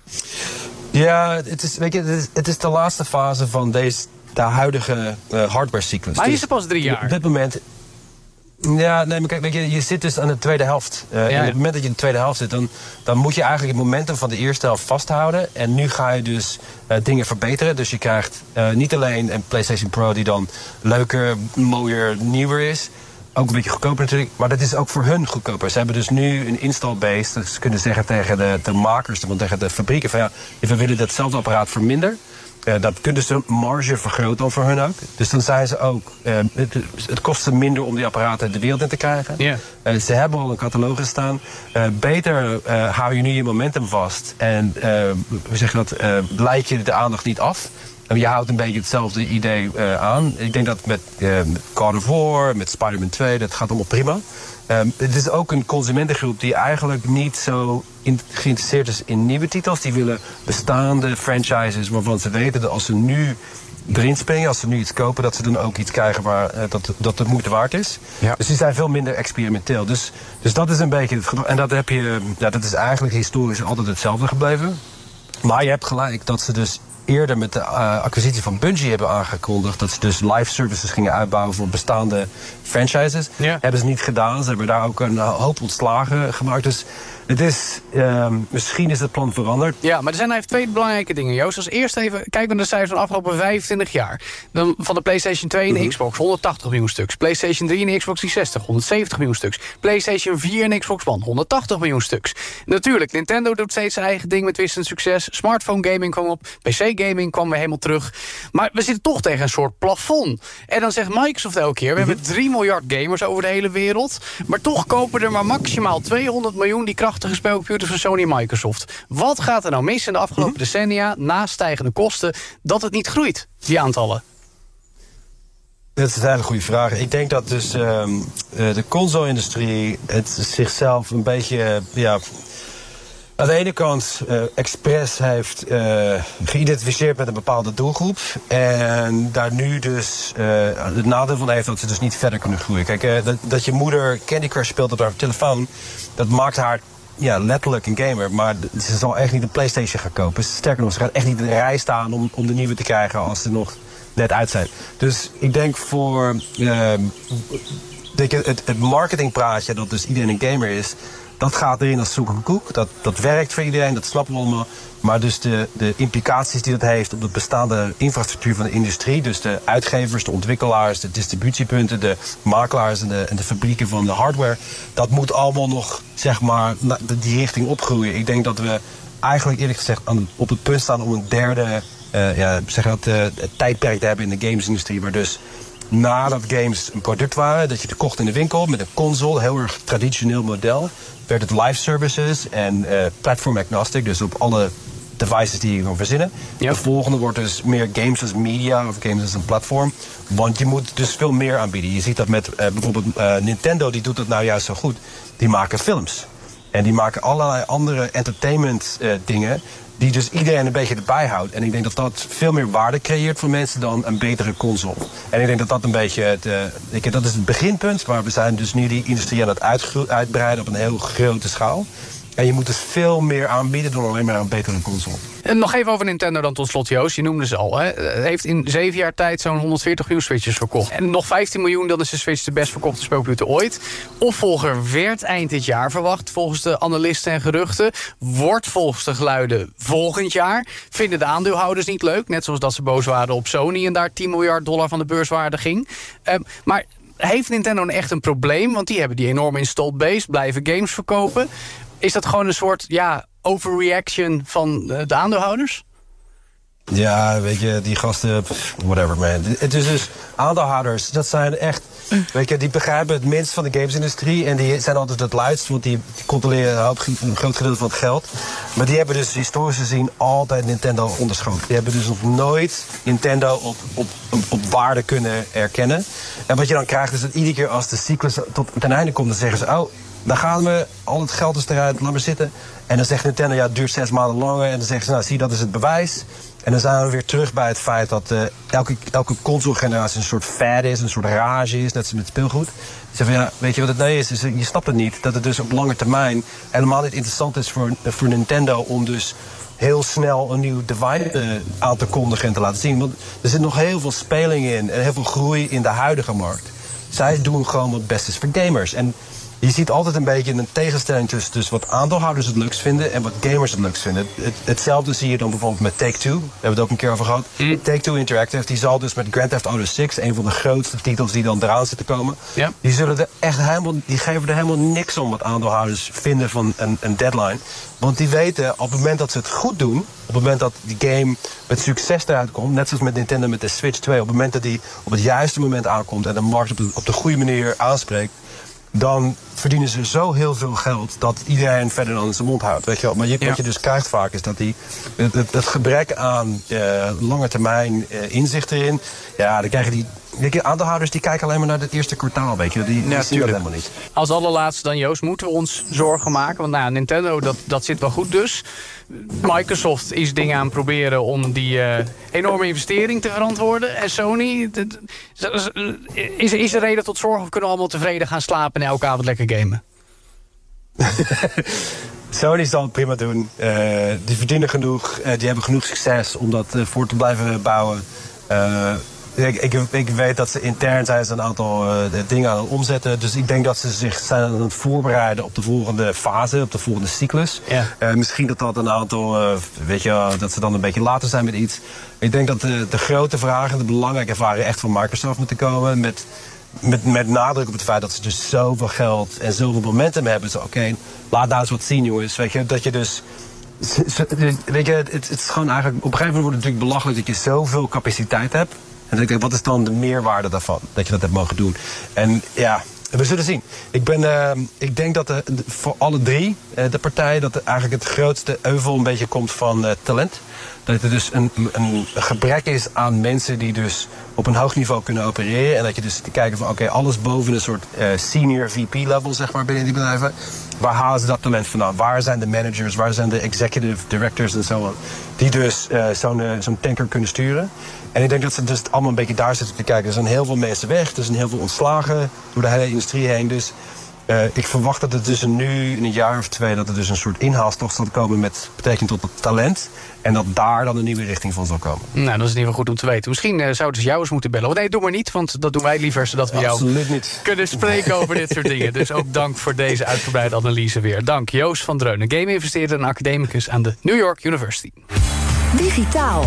Ja, het is, weet je, het is, het is de laatste fase van deze, de huidige uh, hardware-cyclus. Maar is er pas drie jaar? Op dit moment... Ja, nee, maar kijk, weet je, je zit dus aan de tweede helft. Uh, ja, ja. En op het moment dat je in de tweede helft zit, dan, dan moet je eigenlijk het momentum van de eerste helft vasthouden. En nu ga je dus uh, dingen verbeteren. Dus je krijgt uh, niet alleen een PlayStation Pro die dan leuker, mooier, nieuwer is. Ook een beetje goedkoper natuurlijk, maar dat is ook voor hun goedkoper. Ze hebben dus nu een install base. Dus ze kunnen zeggen tegen de, de makers, tegen de fabrieken van ja, we willen datzelfde apparaat voor minder. Uh, dat kunnen ze marge vergroten voor hun ook. Dus dan zijn ze ook... Uh, het, het kost ze minder om die apparaten de wereld in te krijgen. Yeah. Uh, ze hebben al een catalogus staan. Uh, beter uh, hou je nu je momentum vast. En uh, we zeggen dat, uh, leid je de aandacht niet af. En je houdt een beetje hetzelfde idee uh, aan. Ik denk dat met uh, God of War, met Spider-Man twee, dat gaat allemaal prima. Um, het is ook een consumentengroep die eigenlijk niet zo in, geïnteresseerd is in nieuwe titels. Die willen bestaande franchises waarvan ze weten dat als ze nu erin springen, als ze nu iets kopen, dat ze dan ook iets krijgen waar uh, dat, dat de moeite waard is. Ja. Dus die zijn veel minder experimenteel. Dus, dus dat is een beetje het geval. En dat, heb je, ja, dat is eigenlijk historisch altijd hetzelfde gebleven. Maar je hebt gelijk dat ze dus eerder met de uh, acquisitie van Bungie hebben aangekondigd dat ze dus live services gingen uitbouwen voor bestaande franchises. Ja. Hebben ze niet gedaan. Ze hebben daar ook een hoop ontslagen gemaakt. Dus het is, uh, misschien is het plan veranderd. Ja, maar er zijn even twee belangrijke dingen, Joost. Als eerst even kijken we naar de cijfers van de afgelopen vijfentwintig jaar. Dan van de PlayStation twee en de uh-huh. Xbox honderdtachtig miljoen stuks. PlayStation drie en de Xbox driehonderdzestig, honderdzeventig miljoen stuks. PlayStation vier en de Xbox One, honderdtachtig miljoen stuks. Natuurlijk, Nintendo doet steeds zijn eigen ding met wisselend succes. Smartphone gaming kwam op, P C gaming kwam weer helemaal terug. Maar we zitten toch tegen een soort plafond. En dan zegt Microsoft elke keer, we uh-huh. hebben drie miljard gamers over de hele wereld. Maar toch kopen er maar maximaal tweehonderd miljoen die krachtige spelcomputers van Sony en Microsoft. Wat gaat er nou mis in de afgelopen uh-huh. decennia, na stijgende kosten, dat het niet groeit, die aantallen? Dat is een hele goede vraag. Ik denk dat dus uh, de console-industrie het zichzelf een beetje, uh, ja, aan de ene kant uh, expres heeft uh, geïdentificeerd met een bepaalde doelgroep. En daar nu dus uh, het nadeel van heeft dat ze dus niet verder kunnen groeien. Kijk, uh, dat, dat je moeder Candy Crush speelt op haar telefoon, dat maakt haar ja, letterlijk een gamer. Maar ze zal echt niet een PlayStation gaan kopen. Sterker nog, ze gaat echt niet in de rij staan om, om de nieuwe te krijgen als ze nog net uit zijn. Dus ik denk voor uh, denk je, het, het marketingpraatje dat dus iedereen een gamer is, dat gaat erin als zoek en koek. Dat, dat werkt voor iedereen, dat snappen we allemaal. Maar dus de, de implicaties die dat heeft op de bestaande infrastructuur van de industrie, dus de uitgevers, de ontwikkelaars, de distributiepunten, de makelaars en de, en de fabrieken van de hardware, dat moet allemaal nog, zeg maar, die richting opgroeien. Ik denk dat we eigenlijk eerlijk gezegd aan, op het punt staan om een derde uh, ja, zeg dat, uh, tijdperk te hebben in de gamesindustrie, waar dus nadat games een product waren, dat je het kocht in de winkel met een console, heel erg traditioneel model, werd het live services en uh, platform agnostic, dus op alle devices die je kan verzinnen. Yep. De volgende wordt dus meer games als media of games als een platform, want je moet dus veel meer aanbieden. Je ziet dat met uh, bijvoorbeeld uh, Nintendo, die doet dat nou juist zo goed. Die maken films en die maken allerlei andere entertainment uh, dingen die dus iedereen een beetje erbij houdt. En ik denk dat dat veel meer waarde creëert voor mensen dan een betere console. En ik denk dat dat een beetje het, uh, ik, dat is het beginpunt, maar we zijn dus nu die industrie aan het uitgro- uitbreiden op een heel grote schaal. En je moet dus veel meer aanbieden dan alleen maar een betere console. En nog even over Nintendo dan tot slot, Joost. Je noemde ze al. Hè. Het heeft in zeven jaar tijd zo'n honderdveertig miljoen Switches verkocht. En nog vijftien miljoen, dan is de Switch de best verkochte speelcomputer ooit. Opvolger werd eind dit jaar verwacht, volgens de analisten en geruchten. Wordt volgens de geluiden volgend jaar. Vinden de aandeelhouders niet leuk. Net zoals dat ze boos waren op Sony en daar tien miljard dollar van de beurswaarde ging. Um, maar heeft Nintendo echt een probleem? Want die hebben die enorme installed base, blijven games verkopen. Is dat gewoon een soort ja, overreaction van de aandeelhouders? Ja, weet je, die gasten, whatever man. Het is dus, aandeelhouders, dat zijn echt, weet je, die begrijpen het minst van de gamesindustrie. En die zijn altijd het luidst, want die, die controleren een, hoop, een groot gedeelte van het geld. Maar die hebben dus historisch gezien altijd Nintendo onderschoten. Die hebben dus nog nooit Nintendo op, op, op, op waarde kunnen erkennen. En wat je dan krijgt is dat iedere keer als de cyclus tot ten einde komt, dan zeggen ze, oh, dan gaan we, al het geld is eruit, laat maar zitten. En dan zegt Nintendo, ja, het duurt zes maanden langer. En dan zeggen ze, nou, zie, dat is het bewijs. En dan zijn we weer terug bij het feit dat uh, elke, elke console-generatie een soort fad is, een soort rage is, net zoals met speelgoed. Ze zeggen van, ja, weet je wat het nee is? is? Je snapt het niet, dat het dus op lange termijn helemaal niet interessant is voor, voor Nintendo om dus heel snel een nieuw device uh, aan te kondigen en te laten zien. Want er zit nog heel veel speling in en heel veel groei in de huidige markt. Zij doen gewoon wat best is voor gamers. En je ziet altijd een beetje een tegenstelling tussen, tussen wat aandeelhouders het leukst vinden en wat gamers het leukst vinden. Het, hetzelfde zie je dan bijvoorbeeld met Take-Two. Daar hebben we het ook een keer over gehad. Mm. Take-Two Interactive, die zal dus met Grand Theft Auto zes, een van de grootste titels die dan eraan zitten komen, ja. die, zullen er echt helemaal, die geven er helemaal niks om wat aandeelhouders vinden van een, een deadline. Want die weten, op het moment dat ze het goed doen, op het moment dat die game met succes eruit komt, net zoals met Nintendo met de Switch twee, op het moment dat die op het juiste moment aankomt en de markt op de, op de goede manier aanspreekt, dan verdienen ze zo heel veel geld dat iedereen verder dan zijn mond houdt. Weet je wel? Maar je, ja. wat je dus krijgt vaak is dat die, het, het, het gebrek aan uh, lange termijn uh, inzicht erin, ja, dan krijgen die weet je, aandeelhouders die kijken alleen maar naar het eerste kwartaal, weet je. Die, die ja, zien dat helemaal niet. Als allerlaatste dan, Joost, moeten we ons zorgen maken? Want nou, Nintendo, dat, dat zit wel goed dus. Microsoft is dingen aan het proberen om die uh, enorme investering te verantwoorden. En Sony, dat, is, is er reden tot zorgen of kunnen we allemaal tevreden gaan slapen en elke avond lekker gamen? Sony zal het prima doen. Uh, die verdienen genoeg. Uh, die hebben genoeg succes om dat uh, voor te blijven bouwen. Uh, Ik, ik, ik weet dat ze intern zijn ze een aantal uh, dingen aan het omzetten. Dus ik denk dat ze zich zijn aan het voorbereiden op de volgende fase, op de volgende cyclus. Ja. Uh, misschien dat dat een aantal, uh, weet je, dat ze dan een beetje later zijn met iets. Ik denk dat de, de grote vragen, de belangrijke vragen echt van Microsoft moeten komen. Met, met, met nadruk op het feit dat ze dus zoveel geld en zoveel momentum hebben. Zo, oké, okay, laat daar eens wat zien, jongens. Weet je, dat je dus... Weet je, het, het is gewoon eigenlijk... Op een gegeven moment wordt het natuurlijk belachelijk dat je zoveel capaciteit hebt. En dan denk ik, wat is dan de meerwaarde daarvan? Dat je dat hebt mogen doen. En ja, we zullen zien. Ik, ben, uh, ik denk dat de, de, voor alle drie uh, de partijen... dat er eigenlijk het grootste euvel een beetje komt van uh, talent. Dat er dus een, een gebrek is aan mensen die dus op een hoog niveau kunnen opereren. En dat je dus te kijken van, oké, okay, alles boven een soort uh, senior V P-level, zeg maar, binnen die bedrijven. Waar halen ze dat talent vandaan? Waar zijn de managers? Waar zijn de executive directors en zo on? Die dus uh, zo'n uh, zo'n tanker kunnen sturen. En ik denk dat ze dus allemaal een beetje daar zitten te kijken. Er zijn heel veel mensen weg. Er zijn heel veel ontslagen door de hele industrie heen. Dus uh, ik verwacht dat het tussen nu in een jaar of twee... dat er dus een soort inhaalstocht zal komen met betrekking tot het talent. En dat daar dan een nieuwe richting van zal komen. Nou, dat is in ieder geval goed om te weten. Misschien uh, zouden ze jou eens moeten bellen. Nee, doe maar niet, want dat doen wij liever... zodat we jou Absoluut niet. kunnen spreken over dit soort dingen. Dus ook dank voor deze uitgebreide analyse weer. Dank, Joost van Dreunen, game-investeerder en academicus aan de New York University. Digitaal.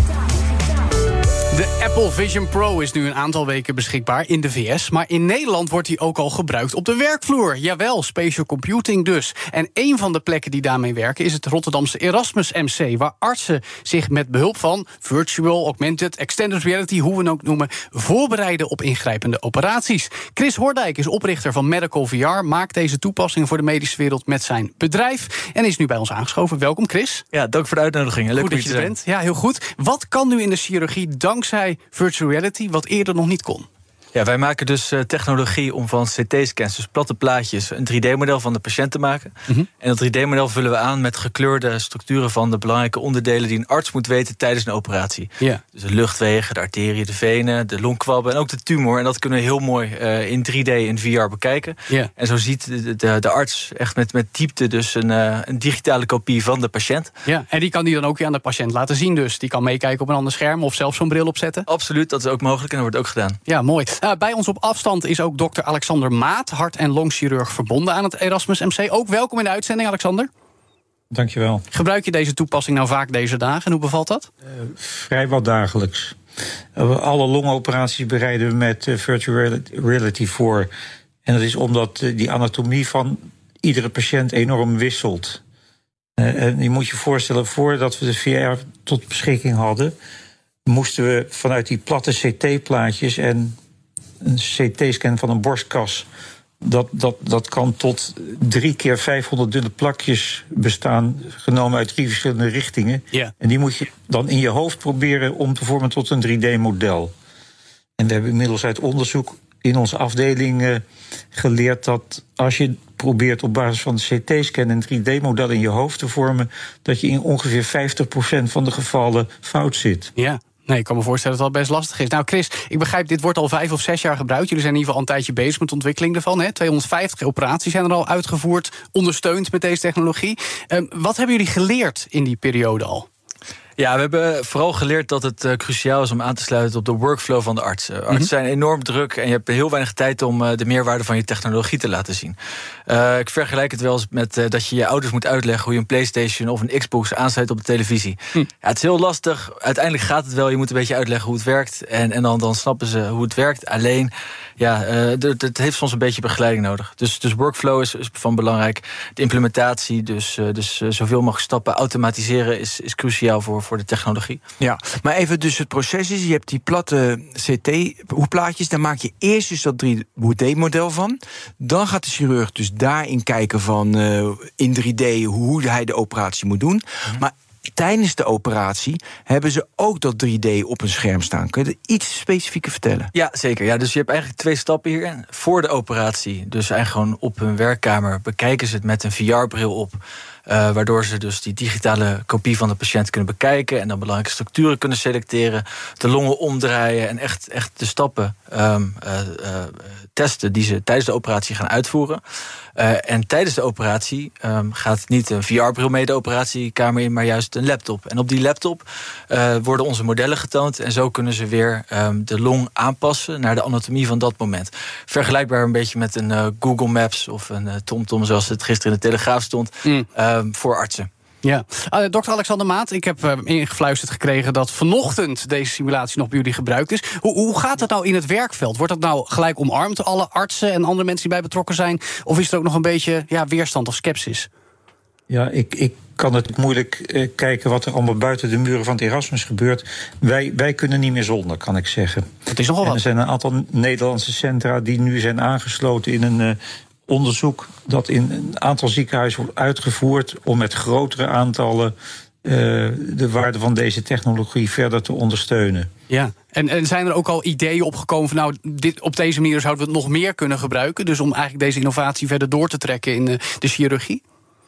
De Apple Vision Pro is nu een aantal weken beschikbaar in de V S... maar in Nederland wordt die ook al gebruikt op de werkvloer. Jawel, spatial computing dus. En een van de plekken die daarmee werken is het Rotterdamse Erasmus M C... waar artsen zich met behulp van virtual, augmented, extended reality... hoe we het ook noemen, voorbereiden op ingrijpende operaties. Chris Hordijk is oprichter van Medical V R... maakt deze toepassing voor de medische wereld met zijn bedrijf... en is nu bij ons aangeschoven. Welkom, Chris. Ja, dank voor de uitnodiging. Leuk goed dat je er bent. Ja, heel goed. Wat kan nu in de chirurgie dankzij virtual reality wat eerder nog niet kon? Ja, wij maken dus uh, technologie om van C T-scans, dus platte plaatjes, een drie D-model van de patiënt te maken. Mm-hmm. En dat drie D-model vullen we aan met gekleurde structuren van de belangrijke onderdelen die een arts moet weten tijdens een operatie. Yeah. Dus de luchtwegen, de arteriën, de venen, de longkwabben en ook de tumor. En dat kunnen we heel mooi uh, in drie D in V R bekijken. Yeah. En zo ziet de, de, de arts echt met, met diepte dus een, uh, een digitale kopie van de patiënt. Ja, en die kan die dan ook weer aan de patiënt laten zien dus. Die kan meekijken op een ander scherm of zelfs zo'n bril opzetten. Absoluut, dat is ook mogelijk en dat wordt ook gedaan. Ja, mooi. Uh, bij ons op afstand is ook dokter Alexander Maat, hart- en longchirurg verbonden aan het Erasmus M C. Ook welkom in de uitzending, Alexander. Dankjewel. Gebruik je deze toepassing nou vaak deze dagen en hoe bevalt dat? Uh, vrijwel dagelijks. Uh, alle longoperaties bereiden we met uh, virtual reality voor. En dat is omdat uh, die anatomie van iedere patiënt enorm wisselt. Uh, en je moet je voorstellen, voordat we de V R tot beschikking hadden, moesten we vanuit die platte C T-plaatjes en een C T-scan van een borstkas, dat, dat, dat kan tot drie keer vijfhonderd dunne plakjes bestaan, genomen uit drie verschillende richtingen. Yeah. En die moet je dan in je hoofd proberen om te vormen tot een drie D-model. En we hebben inmiddels uit onderzoek in onze afdeling uh, geleerd dat als je probeert op basis van de C T-scan een drie D-model in je hoofd te vormen, dat je in ongeveer vijftig procent van de gevallen fout zit. Ja. Yeah. Nee, ik kan me voorstellen dat het wel best lastig is. Nou, Chris, ik begrijp, dit wordt al vijf of zes jaar gebruikt. Jullie zijn in ieder geval al een tijdje bezig met de ontwikkeling ervan. Hè? tweehonderdvijftig operaties zijn er al uitgevoerd, ondersteund met deze technologie. Um, wat hebben jullie geleerd in die periode al? Ja, we hebben vooral geleerd dat het uh, cruciaal is om aan te sluiten op de workflow van de arts. Uh, artsen mm-hmm. zijn enorm druk en je hebt heel weinig tijd om uh, de meerwaarde van je technologie te laten zien. Uh, ik vergelijk het wel eens met uh, dat je je ouders moet uitleggen hoe je een PlayStation of een Xbox aansluit op de televisie. Hm. Ja, het is heel lastig. Uiteindelijk gaat het wel. Je moet een beetje uitleggen hoe het werkt. En, en dan, dan snappen ze hoe het werkt. Alleen, ja, uh, het, het heeft soms een beetje begeleiding nodig. Dus, dus workflow is, is van belangrijk. De implementatie, dus, uh, dus uh, zoveel mogelijk stappen automatiseren is, is cruciaal voor voor de technologie. Ja, maar even dus het proces is, je hebt die platte C T-plaatjes, daar maak je eerst dus dat drie D-model van. Dan gaat de chirurg dus daarin kijken van uh, in drie D hoe hij de operatie moet doen. Mm-hmm. Maar tijdens de operatie hebben ze ook dat drie D op een scherm staan. Kun je er iets specifieker vertellen? Ja, zeker. Ja, dus je hebt eigenlijk twee stappen hier. Voor de operatie, dus eigenlijk gewoon op hun werkkamer, bekijken ze het met een V R-bril op. Uh, waardoor ze dus die digitale kopie van de patiënt kunnen bekijken en dan belangrijke structuren kunnen selecteren, de longen omdraaien en echt, echt de stappen um, uh, uh, testen die ze tijdens de operatie gaan uitvoeren. Uh, en tijdens de operatie um, gaat niet een V R-bril mee de operatiekamer in, maar juist een laptop. En op die laptop uh, worden onze modellen getoond en zo kunnen ze weer um, de long aanpassen naar de anatomie van dat moment. Vergelijkbaar een beetje met een uh, Google Maps of een uh, TomTom, zoals het gisteren in de Telegraaf stond. Mm. Uh, voor artsen. Ja, uh, dokter Alexander Maat, ik heb uh, ingefluisterd gekregen dat vanochtend deze simulatie nog bij jullie gebruikt is. Hoe, hoe gaat het nou in het werkveld? Wordt dat nou gelijk omarmd door alle artsen en andere mensen die bij betrokken zijn? Of is er ook nog een beetje ja, weerstand of scepsis? Ja, ik, ik kan het moeilijk uh, kijken wat er allemaal buiten de muren van het Erasmus gebeurt. Wij, wij kunnen niet meer zonder, kan ik zeggen. Dat is nogal wat. En er zijn een aantal Nederlandse centra die nu zijn aangesloten in een Uh, onderzoek dat in een aantal ziekenhuizen wordt uitgevoerd om met grotere aantallen uh, de waarde van deze technologie verder te ondersteunen. Ja, en, en zijn er ook al ideeën opgekomen van nou, dit, op deze manier zouden we het nog meer kunnen gebruiken? Dus om eigenlijk deze innovatie verder door te trekken in de, de chirurgie?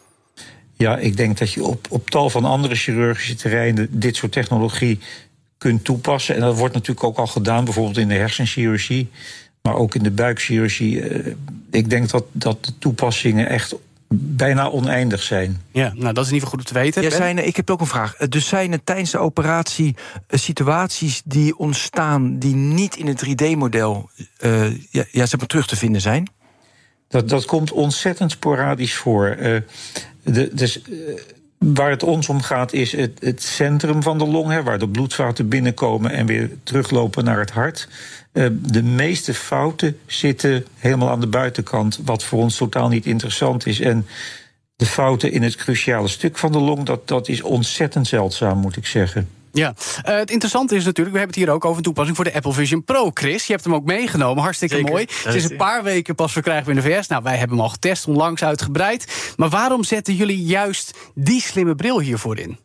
Ja, ik denk dat je op, op tal van andere chirurgische terreinen dit soort technologie kunt toepassen. En dat wordt natuurlijk ook al gedaan, bijvoorbeeld in de hersenchirurgie, maar ook in de buikchirurgie. Ik denk dat, dat de toepassingen echt bijna oneindig zijn. Ja, nou dat is in ieder geval goed om te weten. Ja, zijn, ik heb ook een vraag. Dus zijn er tijdens de operatie situaties die ontstaan die niet in het drie D-model uh, ja, ja, zeg maar terug te vinden zijn? Dat, dat komt ontzettend sporadisch voor. Uh, de, dus, uh, waar het ons om gaat is het, het centrum van de long, hè, waar de bloedvaten binnenkomen en weer teruglopen naar het hart. Uh, de meeste fouten zitten helemaal aan de buitenkant, wat voor ons totaal niet interessant is. En de fouten in het cruciale stuk van de long, dat, dat is ontzettend zeldzaam, moet ik zeggen. Ja, uh, het interessante is natuurlijk, we hebben het hier ook over een toepassing voor de Apple Vision Pro. Chris, je hebt hem ook meegenomen, hartstikke Zeker. mooi. Het is een paar weken pas verkrijgbaar in de V S. Nou, wij hebben hem al getest, onlangs uitgebreid. Maar waarom zetten jullie juist die slimme bril hiervoor in?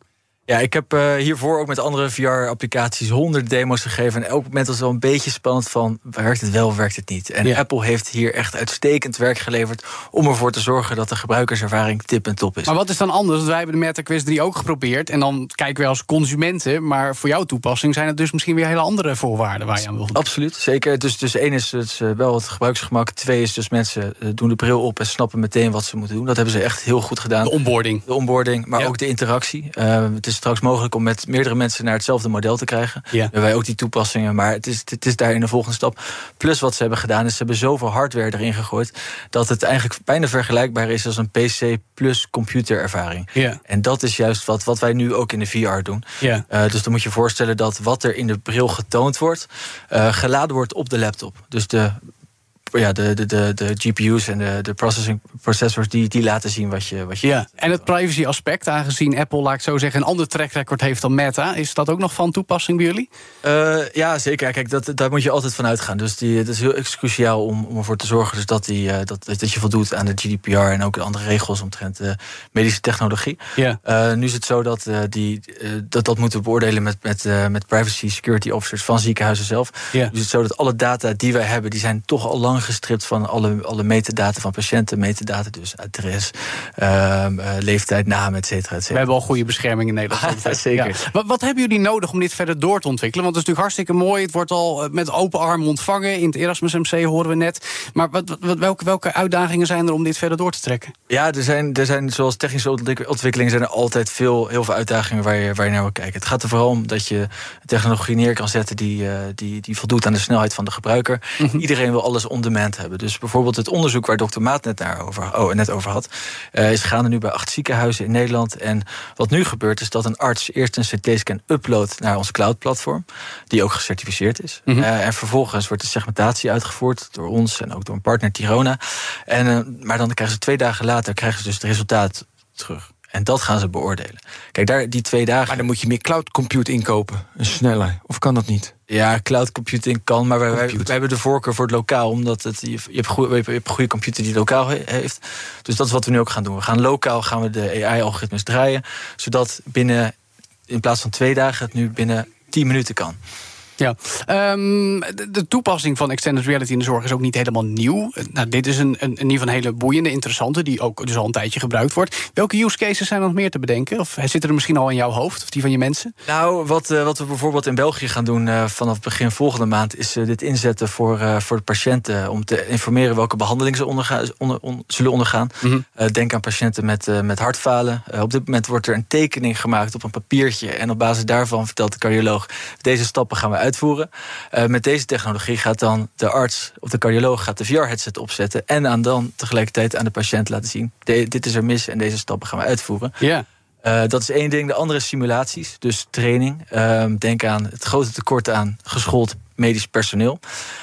Ja, ik heb uh, hiervoor ook met andere V R-applicaties honderd demo's gegeven. En elk moment was wel een beetje spannend van, werkt het wel, werkt het niet? En ja. Apple heeft hier echt uitstekend werk geleverd om ervoor te zorgen dat de gebruikerservaring tip en top is. Maar wat is dan anders? Want wij hebben de Meta Quest drie ook geprobeerd. En dan kijken we als consumenten. Maar voor jouw toepassing zijn het dus misschien weer hele andere voorwaarden waar je aan wilt doen. Absoluut, zeker. Dus, dus één is het, uh, wel het gebruiksgemak. Twee is dus mensen uh, doen de bril op en snappen meteen wat ze moeten doen. Dat hebben ze echt heel goed gedaan. De onboarding. De onboarding, maar ja. ook de interactie. Uh, het is straks mogelijk om met meerdere mensen naar hetzelfde model te krijgen. Ja. We hebben wij ook die toepassingen, maar het is, het is daar in de volgende stap. Plus wat ze hebben gedaan is, ze hebben zoveel hardware erin gegooid dat het eigenlijk bijna vergelijkbaar is als een P C plus computerervaring. Ja. En dat is juist wat, wat wij nu ook in de V R doen. Ja. Uh, dus dan moet je voorstellen dat wat er in de bril getoond wordt, uh, geladen wordt op de laptop. Dus de Ja, de, de, de, de G P U's en de, de processing processors die, die laten zien wat je, wat je ja. En het privacy aspect, aangezien Apple, laat ik zo zeggen, een ander track record heeft dan Meta, is dat ook nog van toepassing bij jullie? Uh, ja, zeker. Kijk, dat, daar moet je altijd van uitgaan. Dus die, dat is heel cruciaal om, om ervoor te zorgen dus dat, die, uh, dat, dat je voldoet aan de G D P R en ook de andere regels omtrent uh, medische technologie. Ja. Uh, nu is het zo dat, uh, die, uh, dat dat moeten we beoordelen met, met, uh, met privacy security officers van ziekenhuizen zelf. Ja. Dus het is zo dat alle data die wij hebben, die zijn toch al lang gestript van alle, alle metadata van patiënten, metadata, dus adres, uh, uh, leeftijd, naam, et cetera, et cetera. We hebben al goede bescherming in Nederland. Ja, zeker. Ja. Wat, wat hebben jullie nodig om dit verder door te ontwikkelen? Want het is natuurlijk hartstikke mooi. Het wordt al met open armen ontvangen. In het Erasmus M C horen we net. Maar wat, wat, welke, welke uitdagingen zijn er om dit verder door te trekken? Ja, er zijn, er zijn zoals technische ontwikkelingen zijn er altijd veel, heel veel uitdagingen waar je, waar je naar wil kijken. Het gaat er vooral om dat je technologie neer kan zetten die, uh, die, die voldoet aan de snelheid van de gebruiker. Mm-hmm. Iedereen wil alles on demand hebben. Dus bijvoorbeeld het onderzoek waar dokter Maat net, naar over, oh, net over had, uh, is gaande nu bij acht ziekenhuizen in Nederland. En wat nu gebeurt is dat een arts eerst een C T-scan uploadt naar ons cloud-platform, die ook gecertificeerd is. Mm-hmm. Uh, en vervolgens wordt de segmentatie uitgevoerd door ons en ook door een partner Tirona. En, uh, maar dan krijgen ze twee dagen later krijgen ze dus het resultaat terug. En dat gaan ze beoordelen. Kijk, daar die twee dagen. Maar dan moet je meer cloud compute inkopen. Sneller. Of kan dat niet? Ja, cloud computing kan, maar wij, wij, wij hebben de voorkeur voor het lokaal, omdat het, je, je, hebt goeie, je hebt een goede computer die lokaal he, heeft. Dus dat is wat we nu ook gaan doen. We gaan lokaal gaan we de A I-algoritmes draaien, zodat binnen, in plaats van twee dagen, het nu binnen tien minuten kan. Ja, um, de, de toepassing van extended reality in de zorg is ook niet helemaal nieuw. Nou, dit is een, een, in ieder geval een hele boeiende, interessante, die ook dus al een tijdje gebruikt wordt. Welke use cases zijn er nog meer te bedenken? Of zitten er misschien al in jouw hoofd, of die van je mensen? Nou, wat, uh, wat we bijvoorbeeld in België gaan doen uh, vanaf begin volgende maand, is uh, dit inzetten voor, uh, voor de patiënten om te informeren welke behandeling ze ondergaan, onder, on, zullen ondergaan. Mm-hmm. Uh, denk aan patiënten met, uh, met hartfalen. Uh, op dit moment wordt er een tekening gemaakt op een papiertje en op basis daarvan vertelt de cardioloog, deze stappen gaan we uitvoeren. Uh, met deze technologie gaat dan de arts of de cardioloog gaat de V R-headset opzetten en aan dan tegelijkertijd aan de patiënt laten zien, de, dit is er mis en deze stappen gaan we uitvoeren. Yeah. Uh, dat is één ding. De andere is simulaties, dus training. Uh, denk aan het grote tekort aan geschoold medisch personeel.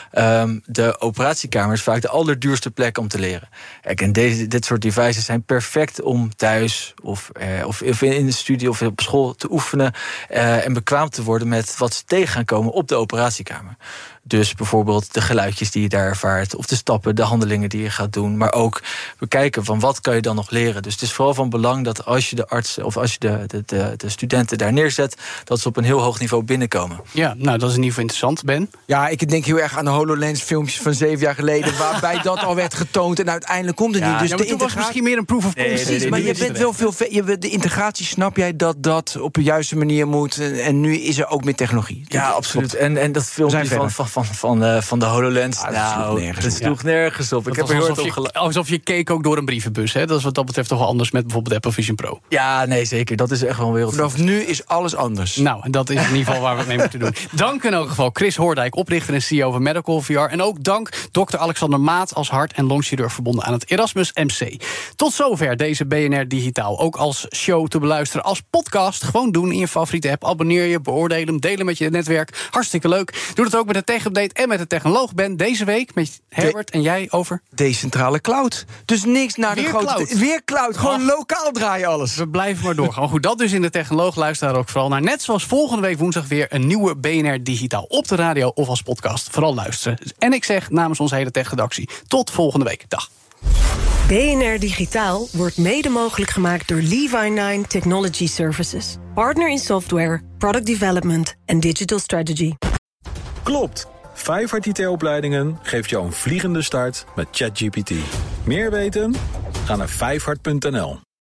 Um, de operatiekamer is vaak de allerduurste plek om te leren. Kijk, en deze, dit soort devices zijn perfect om thuis of, eh, of in de studie of op school te oefenen uh, en bekwaam te worden met wat ze tegen gaan komen op de operatiekamer. Dus bijvoorbeeld de geluidjes die je daar ervaart, of de stappen, de handelingen die je gaat doen, maar ook bekijken van wat kan je dan nog leren. Dus het is vooral van belang dat als je de artsen of als je de, de, de, de studenten daar neerzet, dat ze op een heel hoog niveau binnenkomen. Ja, nou dat is in ieder geval interessant, Ben. Ja, ik denk heel erg aan de HoloLens filmpjes van zeven jaar geleden, waarbij dat al werd getoond en uiteindelijk komt het ja, niet. Dus ja, maar de toen was misschien meer een proof of concept. Nee, nee, nee, maar je bent wel veel ver, je, de integratie, snap jij dat dat op de juiste manier moet en, en nu is er ook meer technologie. Ja, dat, absoluut. En, en dat filmpje van, van, van, van, uh, van de HoloLens, ah, nou, dat sloeg nergens, dat sloeg nergens op. Ik heb alsof, je, gela- alsof je keek ook door een brievenbus. Hè? Dat is wat dat betreft toch wel anders met bijvoorbeeld Apple Vision Pro. Ja, nee, zeker. Dat is echt wel een wereld. Vanaf nu is alles anders. Nou, dat is in ieder geval waar we het mee moeten doen. Dank in elk geval Chris Hoordijk, oprichter en C E O van Medical V R. En ook dank dokter Alexander Maat als hart- en longchirurg verbonden aan het Erasmus M C. Tot zover deze B N R Digitaal. Ook als show te beluisteren, als podcast. Gewoon doen in je favoriete app. Abonneer je, beoordeel hem, delen met je netwerk. Hartstikke leuk. Doe het ook met de Tech Update en met de Technoloog Ben. Deze week met Herbert de- en jij over... Decentrale cloud. Dus niks naar weer de grote... Cloud. Weer cloud. Gewoon Ach, lokaal draaien alles. We blijven maar doorgaan. Goed, dat dus in de Technoloog. Luister daar ook vooral naar. Net zoals volgende week woensdag weer een nieuwe B N R Digitaal op de radio of als podcast. Vooral luisteren. En ik zeg namens onze hele tech-redactie tot volgende week. Dag. B B N R Digitaal wordt mede mogelijk gemaakt door Levi nine Technology Services. Partner in software, product development en digital strategy. Klopt. Vijfhart I T-opleidingen geeft jou een vliegende start met ChatGPT. Meer weten? Ga naar vijfhart punt n l.